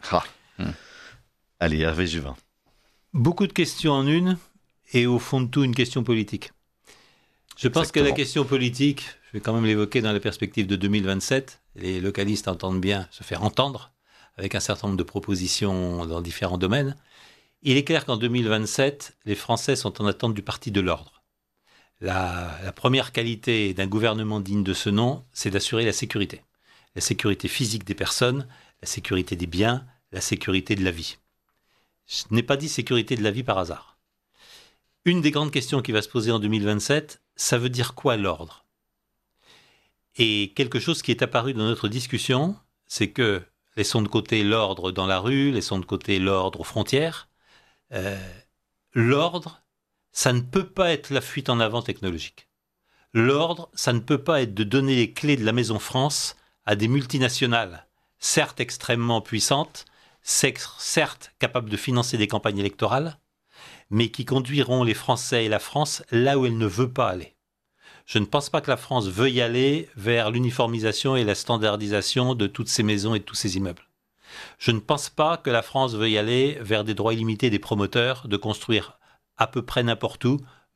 Allez, Hervé Juvin. Beaucoup de questions en une, et au fond de tout, une question politique. Je pense que la question politique, je vais quand même l'évoquer dans la perspective de 2027, les localistes entendent bien se faire entendre, avec un certain nombre de propositions dans différents domaines. Il est clair qu'en 2027, les Français sont en attente du parti de l'ordre. La première qualité d'un gouvernement digne de ce nom, c'est d'assurer la sécurité. La sécurité physique des personnes, la sécurité des biens, la sécurité de la vie. Je n'ai pas dit sécurité de la vie par hasard. Une des grandes questions qui va se poser en 2027, ça veut dire quoi l'ordre? Et quelque chose qui est apparu dans notre discussion, c'est que, laissons de côté l'ordre dans la rue, laissons de côté l'ordre aux frontières, l'ordre, ça ne peut pas être la fuite en avant technologique. L'ordre, ça ne peut pas être de donner les clés de la maison France à des multinationales, certes extrêmement puissantes, certes capables de financer des campagnes électorales, mais qui conduiront les Français et la France là où elle ne veut pas aller. Je ne pense pas que la France veuille aller vers l'uniformisation et la standardisation de toutes ces maisons et de tous ces immeubles. Je ne pense pas que la France veuille aller vers des droits illimités des promoteurs de construire à peu près n'importe où,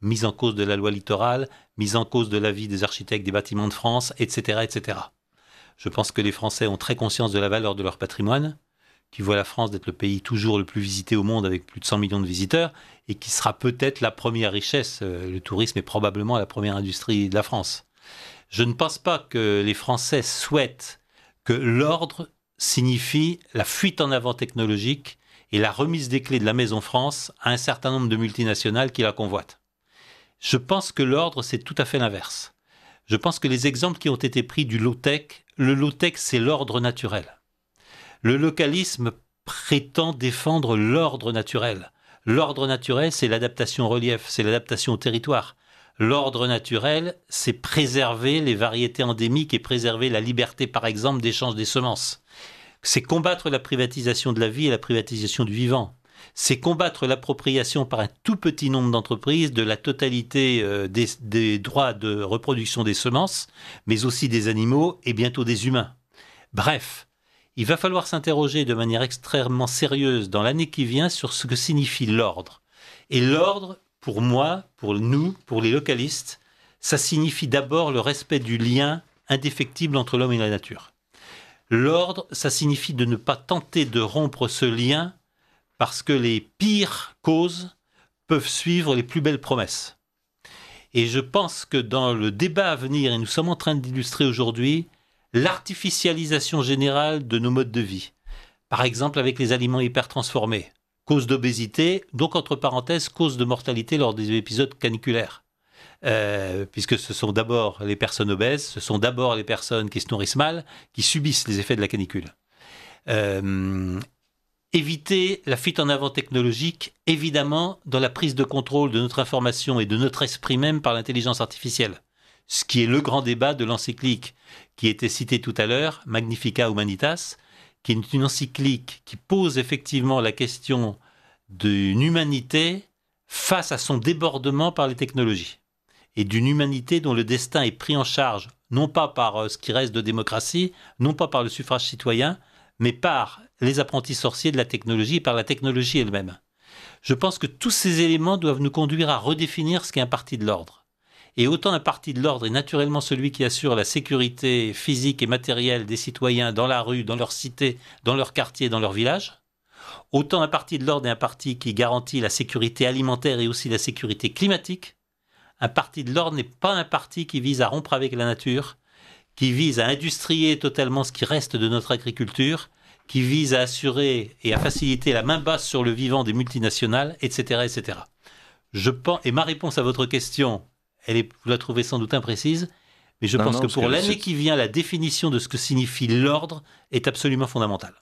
mise en cause de la loi littorale, mise en cause de l'avis des architectes des bâtiments de France, etc., etc. Je pense que les Français ont très conscience de la valeur de leur patrimoine, qui voit la France d'être le pays toujours le plus visité au monde avec plus de 100 millions de visiteurs et qui sera peut-être la première richesse. Le tourisme est probablement la première industrie de la France. Je ne pense pas que les Français souhaitent que l'ordre signifie la fuite en avant technologique et la remise des clés de la Maison France à un certain nombre de multinationales qui la convoitent. Je pense que l'ordre, c'est tout à fait l'inverse. Je pense que les exemples qui ont été pris du low-tech, le low-tech, c'est l'ordre naturel. Le localisme prétend défendre l'ordre naturel. L'ordre naturel, c'est l'adaptation au relief, c'est l'adaptation au territoire. L'ordre naturel, c'est préserver les variétés endémiques et préserver la liberté, par exemple, d'échange des semences. C'est combattre la privatisation de la vie et la privatisation du vivant. C'est combattre l'appropriation par un tout petit nombre d'entreprises de la totalité des droits de reproduction des semences, mais aussi des animaux et bientôt des humains. Bref, il va falloir s'interroger de manière extrêmement sérieuse dans l'année qui vient sur ce que signifie l'ordre. Et l'ordre, pour moi, pour nous, pour les localistes, ça signifie d'abord le respect du lien indéfectible entre l'homme et la nature. L'ordre, ça signifie de ne pas tenter de rompre ce lien parce que les pires causes peuvent suivre les plus belles promesses. Et je pense que dans le débat à venir, et nous sommes en train d'illustrer aujourd'hui, l'artificialisation générale de nos modes de vie. Par exemple, avec les aliments hyper transformés, cause d'obésité, donc entre parenthèses, cause de mortalité lors des épisodes caniculaires. Puisque ce sont d'abord les personnes obèses, ce sont d'abord les personnes qui se nourrissent mal, qui subissent les effets de la canicule. Éviter la fuite en avant technologique, évidemment, dans la prise de contrôle de notre information et de notre esprit même par l'intelligence artificielle. Ce qui est le grand débat de l'encyclique qui était cité tout à l'heure, Magnificat Humanitas, qui est une encyclique qui pose effectivement la question d'une humanité face à son débordement par les technologies. Et d'une humanité dont le destin est pris en charge, non pas par ce qui reste de démocratie, non pas par le suffrage citoyen, mais par les apprentis sorciers de la technologie et par la technologie elle-même. Je pense que tous ces éléments doivent nous conduire à redéfinir ce qu'est un parti de l'ordre. Et autant un parti de l'ordre est naturellement celui qui assure la sécurité physique et matérielle des citoyens dans la rue, dans leur cité, dans leur quartier, dans leur village, autant un parti de l'ordre est un parti qui garantit la sécurité alimentaire et aussi la sécurité climatique. Un parti de l'ordre n'est pas un parti qui vise à rompre avec la nature, qui vise à industrier totalement ce qui reste de notre agriculture, qui vise à assurer et à faciliter la main basse sur le vivant des multinationales, etc., etc. Et ma réponse à votre question, vous la trouvez sans doute imprécise, mais je pense que pour l'année qui vient, la définition de ce que signifie l'ordre est absolument fondamentale.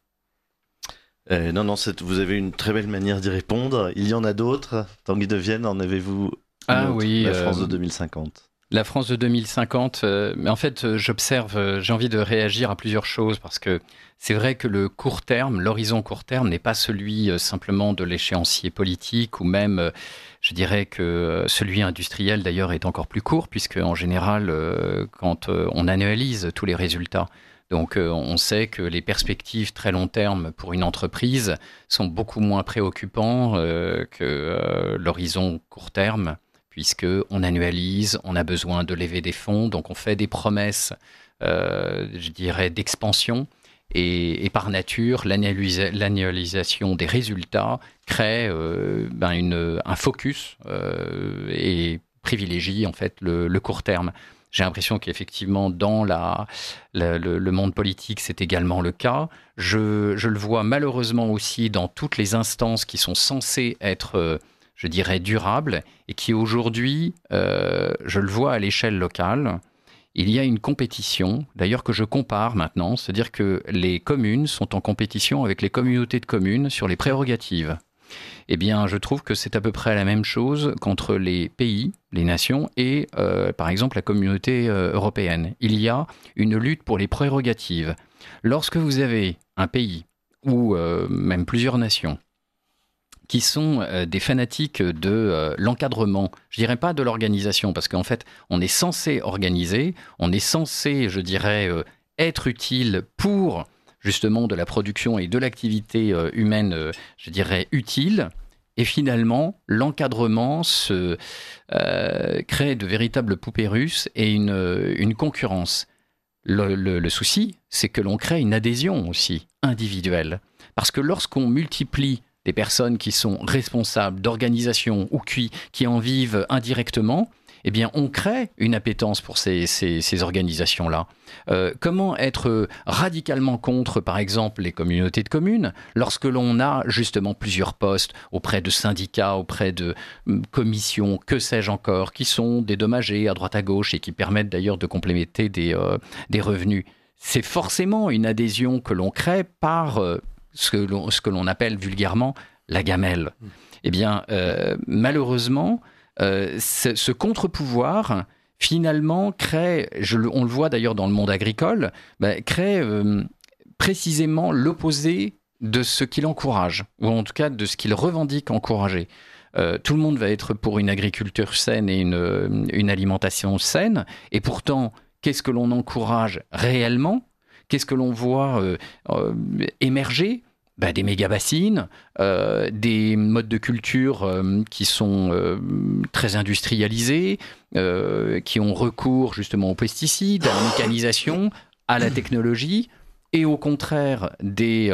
Vous avez une très belle manière d'y répondre. Il y en a d'autres. Tanguy de Vienne, en avez-vous oui, la France de 2050 ? La France de 2050, mais en fait, j'observe, j'ai envie de réagir à plusieurs choses parce que c'est vrai que le court terme, l'horizon court terme n'est pas celui simplement de l'échéancier politique ou même, je dirais que celui industriel d'ailleurs est encore plus court puisque en général, quand on analyse tous les résultats, donc on sait que les perspectives très long terme pour une entreprise sont beaucoup moins préoccupants que l'horizon court terme. Puisqu'on annualise, on a besoin de lever des fonds, donc on fait des promesses, je dirais, d'expansion. Et par nature, l'annualisation des résultats crée un focus et privilégie en fait le court terme. J'ai l'impression qu'effectivement, dans le monde politique, c'est également le cas. Je le vois malheureusement aussi dans toutes les instances qui sont censées être... je dirais, durable, et qui aujourd'hui, je le vois à l'échelle locale, il y a une compétition, d'ailleurs que je compare maintenant, c'est-à-dire que les communes sont en compétition avec les communautés de communes sur les prérogatives. Eh bien, je trouve que c'est à peu près la même chose qu'entre les pays, les nations, et par exemple la communauté européenne. Il y a une lutte pour les prérogatives. Lorsque vous avez un pays, ou même plusieurs nations, qui sont des fanatiques de l'encadrement, je dirais pas de l'organisation, parce qu'en fait, on est censé organiser, on est censé, je dirais, être utile pour justement de la production et de l'activité humaine, je dirais, utile. Et finalement, l'encadrement crée de véritables poupées russes et une concurrence. Le souci, c'est que l'on crée une adhésion aussi individuelle. Parce que lorsqu'on multiplie des personnes qui sont responsables d'organisations ou qui en vivent indirectement, eh bien, on crée une appétence pour ces organisations-là. Comment être radicalement contre, par exemple, les communautés de communes, lorsque l'on a justement plusieurs postes auprès de syndicats, auprès de commissions, que sais-je encore, qui sont dédommagés à droite à gauche et qui permettent d'ailleurs de compléter des revenus. C'est forcément une adhésion que l'on crée par ce que l'on appelle vulgairement la gamelle. Eh bien, malheureusement, ce contre-pouvoir, finalement, crée, on le voit d'ailleurs dans le monde agricole, crée précisément l'opposé de ce qu'il encourage, ou en tout cas de ce qu'il revendique encourager. Tout le monde va être pour une agriculture saine et une alimentation saine, et pourtant, qu'est-ce que l'on encourage réellement ? Qu'est-ce que l'on voit émerger ? Des méga-bassines, des modes de culture qui sont très industrialisés, qui ont recours justement aux pesticides, à la mécanisation, à la technologie, et au contraire des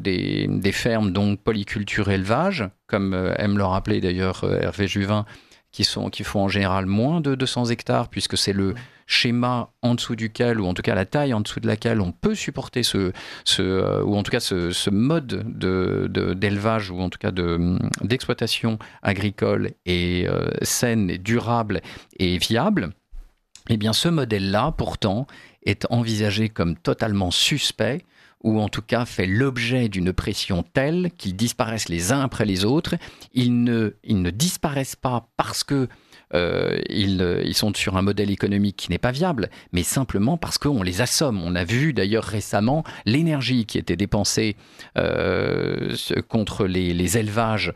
fermes donc polyculture élevage, comme aime le rappeler d'ailleurs Hervé Juvin, qui font en général moins de 200 hectares, puisque c'est le schéma en dessous duquel, ou en tout cas la taille en dessous de laquelle on peut supporter ou en tout cas ce mode d'élevage, ou en tout cas d'exploitation agricole et saine, et durable et viable. Eh bien, ce modèle-là, pourtant, est envisagé comme totalement suspect, ou en tout cas fait l'objet d'une pression telle qu'ils disparaissent les uns après les autres. Ils ne disparaissent pas parce que ils sont sur un modèle économique qui n'est pas viable, mais simplement parce qu'on les assomme. On a vu d'ailleurs récemment l'énergie qui était dépensée contre les élevages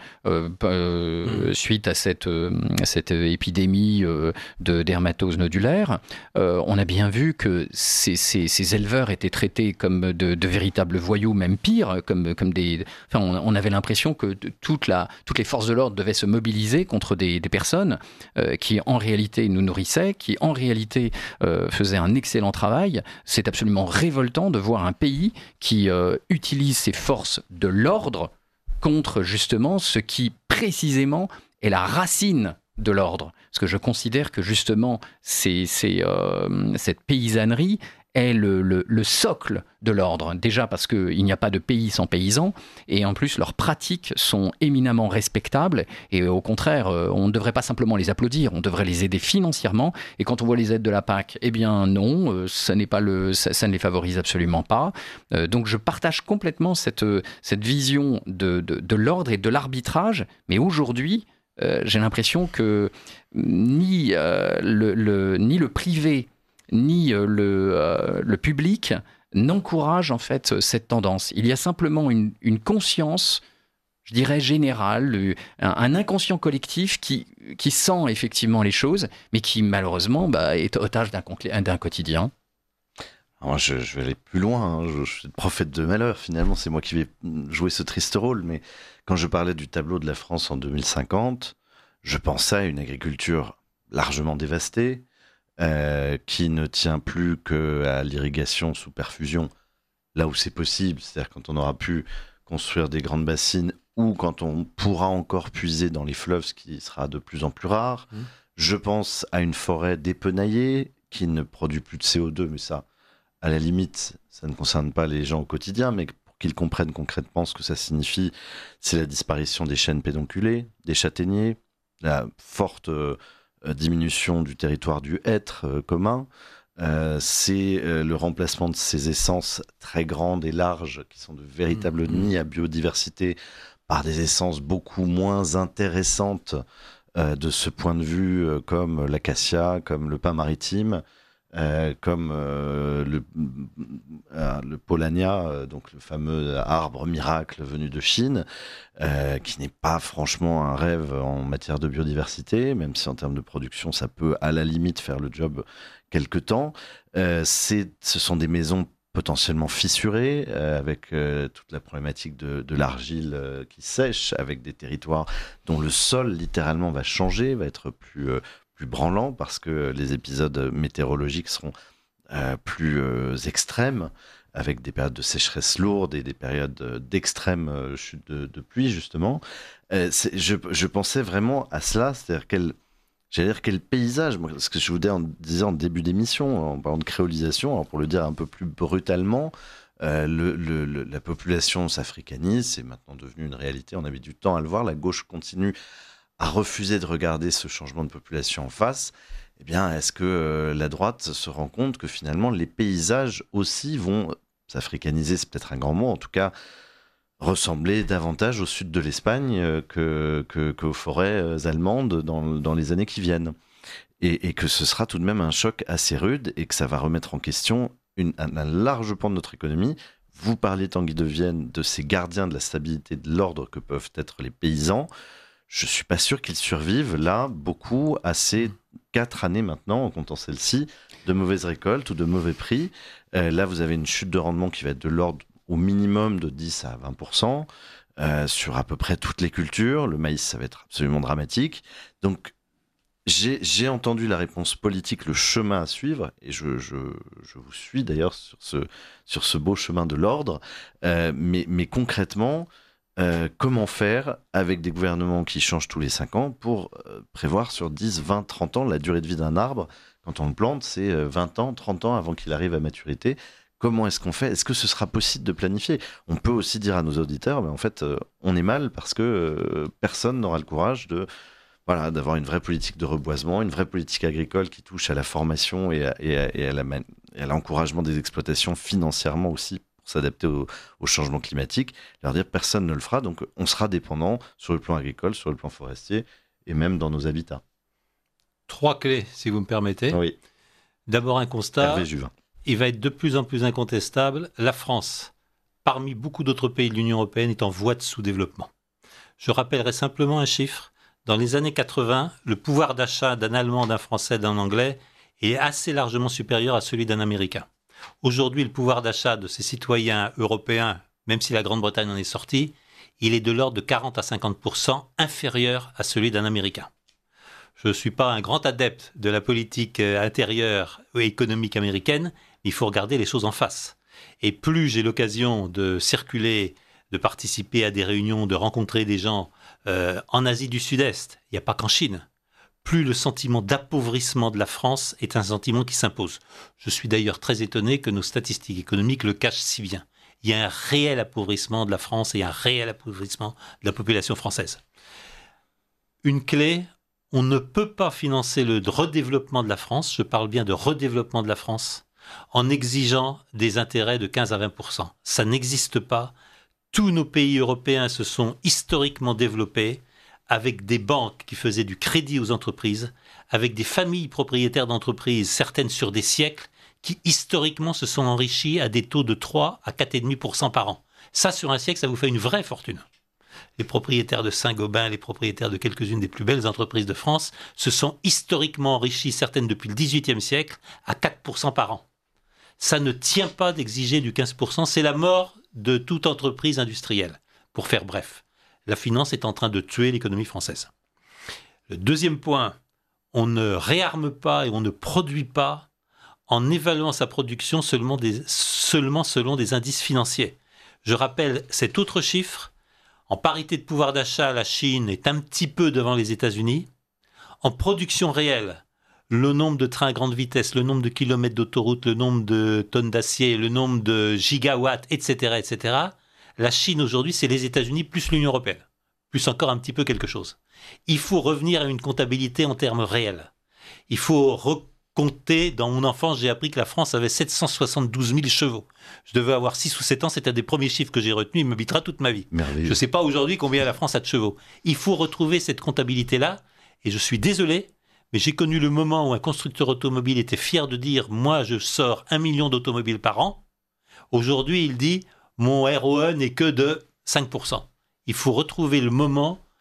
suite à cette épidémie de dermatose nodulaire. On a bien vu que ces éleveurs étaient traités comme de véritables voyous, même pire, comme des... Enfin, on avait l'impression que toutes les forces de l'ordre devaient se mobiliser contre des personnes qui en réalité nous nourrissaient, qui en réalité faisaient un excellent travail. C'est absolument révoltant de voir un pays qui utilise ses forces de l'ordre contre justement ce qui précisément est la racine de l'ordre. Parce que je considère que justement cette paysannerie est le socle de l'ordre. Déjà parce qu'il n'y a pas de pays sans paysans, et en plus leurs pratiques sont éminemment respectables, et au contraire, on ne devrait pas simplement les applaudir, on devrait les aider financièrement, et quand on voit les aides de la PAC, eh bien non, ça ne les favorise absolument pas. Donc je partage complètement cette vision de l'ordre et de l'arbitrage, mais aujourd'hui, j'ai l'impression que ni le privé ni le public n'encourage en fait cette tendance. Il y a simplement une conscience, je dirais générale, un inconscient collectif qui sent effectivement les choses, mais qui malheureusement est otage d'un quotidien. Alors, je vais aller plus loin, hein. Je suis le prophète de malheur, finalement, c'est moi qui vais jouer ce triste rôle, mais quand je parlais du tableau de la France en 2050, je pensais à une agriculture largement dévastée, qui ne tient plus qu'à l'irrigation sous perfusion, là où c'est possible, c'est-à-dire quand on aura pu construire des grandes bassines, ou quand on pourra encore puiser dans les fleuves, ce qui sera de plus en plus rare. Je pense à une forêt dépenaillée, qui ne produit plus de CO2, mais ça, à la limite, ça ne concerne pas les gens au quotidien, mais pour qu'ils comprennent concrètement ce que ça signifie, c'est la disparition des chênes pédonculés, des châtaigniers, la forte diminution du territoire du hêtre commun, c'est le remplacement de ces essences très grandes et larges, qui sont de véritables nids à biodiversité, par des essences beaucoup moins intéressantes de ce point de vue, comme l'acacia, comme le pin maritime, comme le Paulania, donc le fameux arbre miracle venu de Chine, qui n'est pas franchement un rêve en matière de biodiversité, même si en termes de production, ça peut à la limite faire le job quelque temps. Ce sont des maisons potentiellement fissurée, avec toute la problématique de l'argile qui sèche, avec des territoires dont le sol littéralement va changer, va être plus branlant, parce que les épisodes météorologiques seront plus extrêmes, avec des périodes de sécheresse lourde et des périodes d'extrême chute de pluie, justement. Je pensais vraiment à cela, c'est-à-dire quel paysage, ce que je vous disais en début d'émission, en parlant de créolisation, alors pour le dire un peu plus brutalement, la population s'africanise, c'est maintenant devenu une réalité, on avait du temps à le voir, la gauche continue à refuser de regarder ce changement de population en face. Eh bien, est-ce que la droite se rend compte que finalement les paysages aussi vont s'africaniser, c'est peut-être un grand mot, en tout cas ressembler davantage au sud de l'Espagne qu'aux forêts allemandes dans les années qui viennent. Et que ce sera tout de même un choc assez rude et que ça va remettre en question un large pan de notre économie. Vous parliez, Tanguy de Vienne, de ces gardiens de la stabilité de l'ordre que peuvent être les paysans. Je ne suis pas sûr qu'ils survivent, là, beaucoup, à ces 4 années maintenant, en comptant celle-ci, de mauvaises récoltes ou de mauvais prix. Là, vous avez une chute de rendement qui va être de l'ordre au minimum de 10 à 20%, sur à peu près toutes les cultures. Le maïs, ça va être absolument dramatique. Donc, j'ai entendu la réponse politique, le chemin à suivre, et je vous suis d'ailleurs sur ce beau chemin de l'ordre. Mais concrètement, comment faire avec des gouvernements qui changent tous les 5 ans pour prévoir sur 10, 20, 30 ans la durée de vie d'un arbre? Quand on le plante, c'est 20 ans, 30 ans avant qu'il arrive à maturité. Comment est-ce qu'on fait? Est-ce que ce sera possible de planifier? On peut aussi dire à nos auditeurs, en fait, on est mal parce que personne n'aura le courage d'avoir une vraie politique de reboisement, une vraie politique agricole qui touche à la formation et à l'encouragement des exploitations financièrement aussi pour s'adapter au changement climatique. Leur dire personne ne le fera, donc on sera dépendant sur le plan agricole, sur le plan forestier et même dans nos habitats. 3 clés, si vous me permettez. Oui. D'abord un constat. Hervé Juvin. Il va être de plus en plus incontestable. La France, parmi beaucoup d'autres pays de l'Union européenne, est en voie de sous-développement. Je rappellerai simplement un chiffre. Dans les années 80, le pouvoir d'achat d'un Allemand, d'un Français, d'un Anglais est assez largement supérieur à celui d'un Américain. Aujourd'hui, le pouvoir d'achat de ces citoyens européens, même si la Grande-Bretagne en est sortie, il est de l'ordre de 40 à 50% inférieur à celui d'un Américain. Je ne suis pas un grand adepte de la politique intérieure et économique américaine, mais il faut regarder les choses en face. Et plus j'ai l'occasion de circuler, de participer à des réunions, de rencontrer des gens en Asie du Sud-Est, il n'y a pas qu'en Chine, plus le sentiment d'appauvrissement de la France est un sentiment qui s'impose. Je suis d'ailleurs très étonné que nos statistiques économiques le cachent si bien. Il y a un réel appauvrissement de la France et un réel appauvrissement de la population française. Une clé, on ne peut pas financer le redéveloppement de la France, je parle bien de redéveloppement de la France, en exigeant des intérêts de 15 à 20%. Ça n'existe pas. Tous nos pays européens se sont historiquement développés avec des banques qui faisaient du crédit aux entreprises, avec des familles propriétaires d'entreprises, certaines sur des siècles, qui historiquement se sont enrichies à des taux de 3 à 4,5% par an. Ça, sur un siècle, ça vous fait une vraie fortune. Les propriétaires de Saint-Gobain, les propriétaires de quelques-unes des plus belles entreprises de France se sont historiquement enrichis, certaines depuis le XVIIIe siècle, à 4% par an. Ça ne tient pas d'exiger du 15%, c'est la mort de toute entreprise industrielle. Pour faire bref, la finance est en train de tuer l'économie française. Le deuxième point, on ne réarme pas et on ne produit pas en évaluant sa production seulement selon des indices financiers. Je rappelle cet autre chiffre. En parité de pouvoir d'achat, la Chine est un petit peu devant les États-Unis. En production réelle, le nombre de trains à grande vitesse, le nombre de kilomètres d'autoroute, le nombre de tonnes d'acier, le nombre de gigawatts, etc., la Chine aujourd'hui, c'est les États-Unis plus l'Union européenne, plus encore un petit peu quelque chose. Il faut revenir à une comptabilité en termes réels. Il faut recompter. Dans mon enfance, j'ai appris que la France avait 772 000 chevaux. Je devais avoir 6 ou 7 ans, c'était un des premiers chiffres que j'ai retenus, il m'habitera toute ma vie. Merveilleux. Je ne sais pas aujourd'hui combien la France a de chevaux. Il faut retrouver cette comptabilité-là, et je suis désolé, mais j'ai connu le moment où un constructeur automobile était fier de dire « Moi, je sors 1 million d'automobiles par an ». Aujourd'hui, il dit « Mon ROE n'est que de 5%. » Il faut retrouver le moment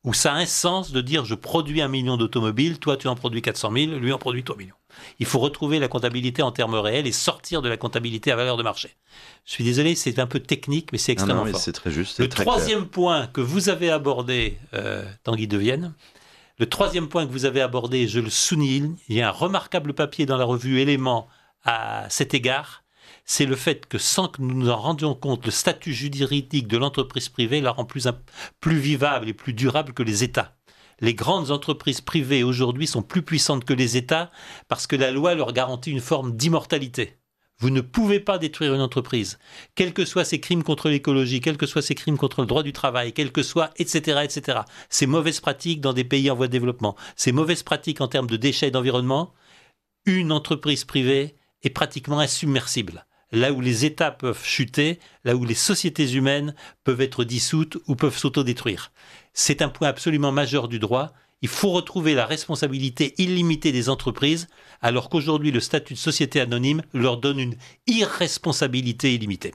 où ça a un sens de dire je produis 1 million d'automobiles, toi tu en produis 400 000, lui en produit 3 millions. Il faut retrouver la comptabilité en termes réels et sortir de la comptabilité à valeur de marché. Je suis désolé, c'est un peu technique, mais c'est extrêmement fort. C'est très juste. Le troisième point que vous avez abordé, Tanguy Devienne, le troisième point que vous avez abordé, je le souligne, il y a un remarquable papier dans la revue Éléments à cet égard, c'est le fait que sans que nous nous en rendions compte, le statut juridique de l'entreprise privée la rend plus vivable et plus durable que les États. Les grandes entreprises privées aujourd'hui sont plus puissantes que les États parce que la loi leur garantit une forme d'immortalité. Vous ne pouvez pas détruire une entreprise, quels que soient ses crimes contre l'écologie, quels que soient ses crimes contre le droit du travail, quels que soient, etc., etc. Ces mauvaises pratiques dans des pays en voie de développement, ces mauvaises pratiques en termes de déchets et d'environnement, une entreprise privée est pratiquement insubmersible. Là où les États peuvent chuter, là où les sociétés humaines peuvent être dissoutes ou peuvent s'autodétruire. C'est un point absolument majeur du droit. Il faut retrouver la responsabilité illimitée des entreprises, alors qu'aujourd'hui le statut de société anonyme leur donne une irresponsabilité illimitée.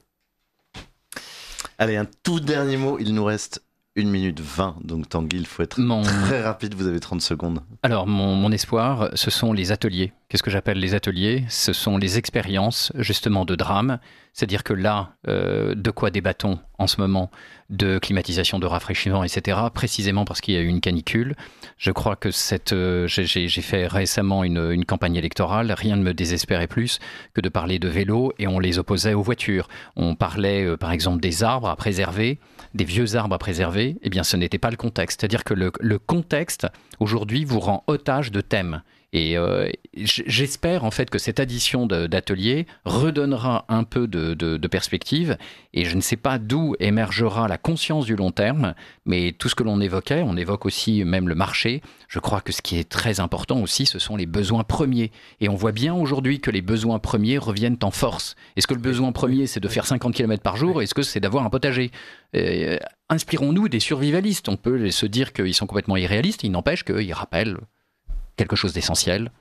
Allez, un tout dernier mot, il nous reste 1 minute 20, donc Tanguy, il faut être très rapide, vous avez 30 secondes. Alors, mon espoir, ce sont les ateliers. Qu'est-ce que j'appelle les ateliers ? Ce sont les expériences, justement, de drame. C'est-à-dire que là, de quoi débattons en ce moment ? De climatisation, de rafraîchissement, etc. Précisément parce qu'il y a eu une canicule. Je crois que j'ai fait récemment une campagne électorale. Rien ne me désespérait plus que de parler de vélo et on les opposait aux voitures. On parlait, par exemple, des arbres à préserver, des vieux arbres à préserver. Eh bien, ce n'était pas le contexte. C'est-à-dire que le contexte, aujourd'hui, vous rend otage de thèmes. Et j'espère en fait que cette addition d'ateliers redonnera un peu de perspective, et je ne sais pas d'où émergera la conscience du long terme, mais tout ce que l'on évoquait, on évoque aussi même le marché. Je crois que ce qui est très important aussi, ce sont les besoins premiers, et on voit bien aujourd'hui que les besoins premiers reviennent en force. Est-ce que le besoin premier, c'est de faire 50 km par jour, est-ce que c'est d'avoir un potager ? Inspirons-nous des survivalistes. On peut se dire qu'ils sont complètement irréalistes, il n'empêche qu'ils rappellent quelque chose d'essentiel,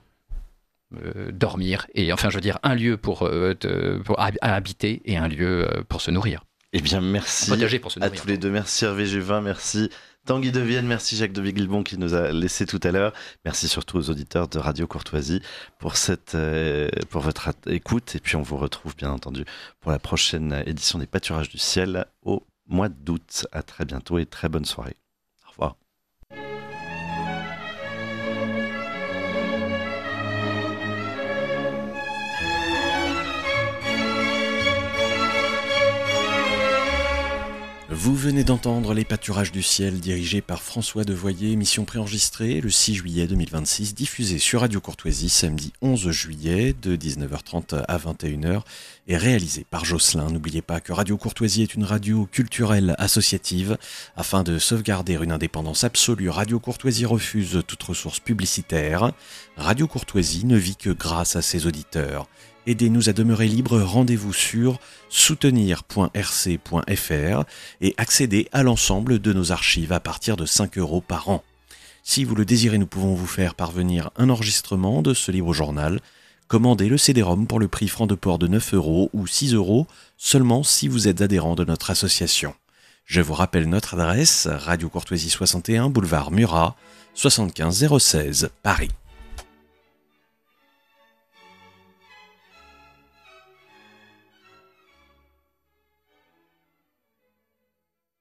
dormir, et enfin je veux dire un lieu pour habiter et un lieu pour se nourrir. Eh bien merci à tous les deux, merci Hervé Juvin, merci Tanguy Devienne, merci Jacques de Viglebon qui nous a laissé tout à l'heure, merci surtout aux auditeurs de Radio Courtoisie pour votre écoute, et puis on vous retrouve bien entendu pour la prochaine édition des Pâturages du Ciel au mois d'août. À très bientôt et très bonne soirée. Au revoir. Vous venez d'entendre Les Pâturages du Ciel, dirigé par François Devoyer, émission préenregistrée le 6 juillet 2026, diffusée sur Radio Courtoisie samedi 11 juillet de 19h30 à 21h et réalisée par Jocelyn. N'oubliez pas que Radio Courtoisie est une radio culturelle associative. Afin de sauvegarder une indépendance absolue, Radio Courtoisie refuse toute ressource publicitaire. Radio Courtoisie ne vit que grâce à ses auditeurs. Aidez-nous à demeurer libres, rendez-vous sur soutenir.rc.fr et accédez à l'ensemble de nos archives à partir de 5 € par an. Si vous le désirez, nous pouvons vous faire parvenir un enregistrement de ce libre journal. Commandez le CD-ROM pour le prix franc de port de 9 € ou 6 € seulement si vous êtes adhérent de notre association. Je vous rappelle notre adresse, Radio Courtoisie 61, boulevard Murat, 75 016, Paris.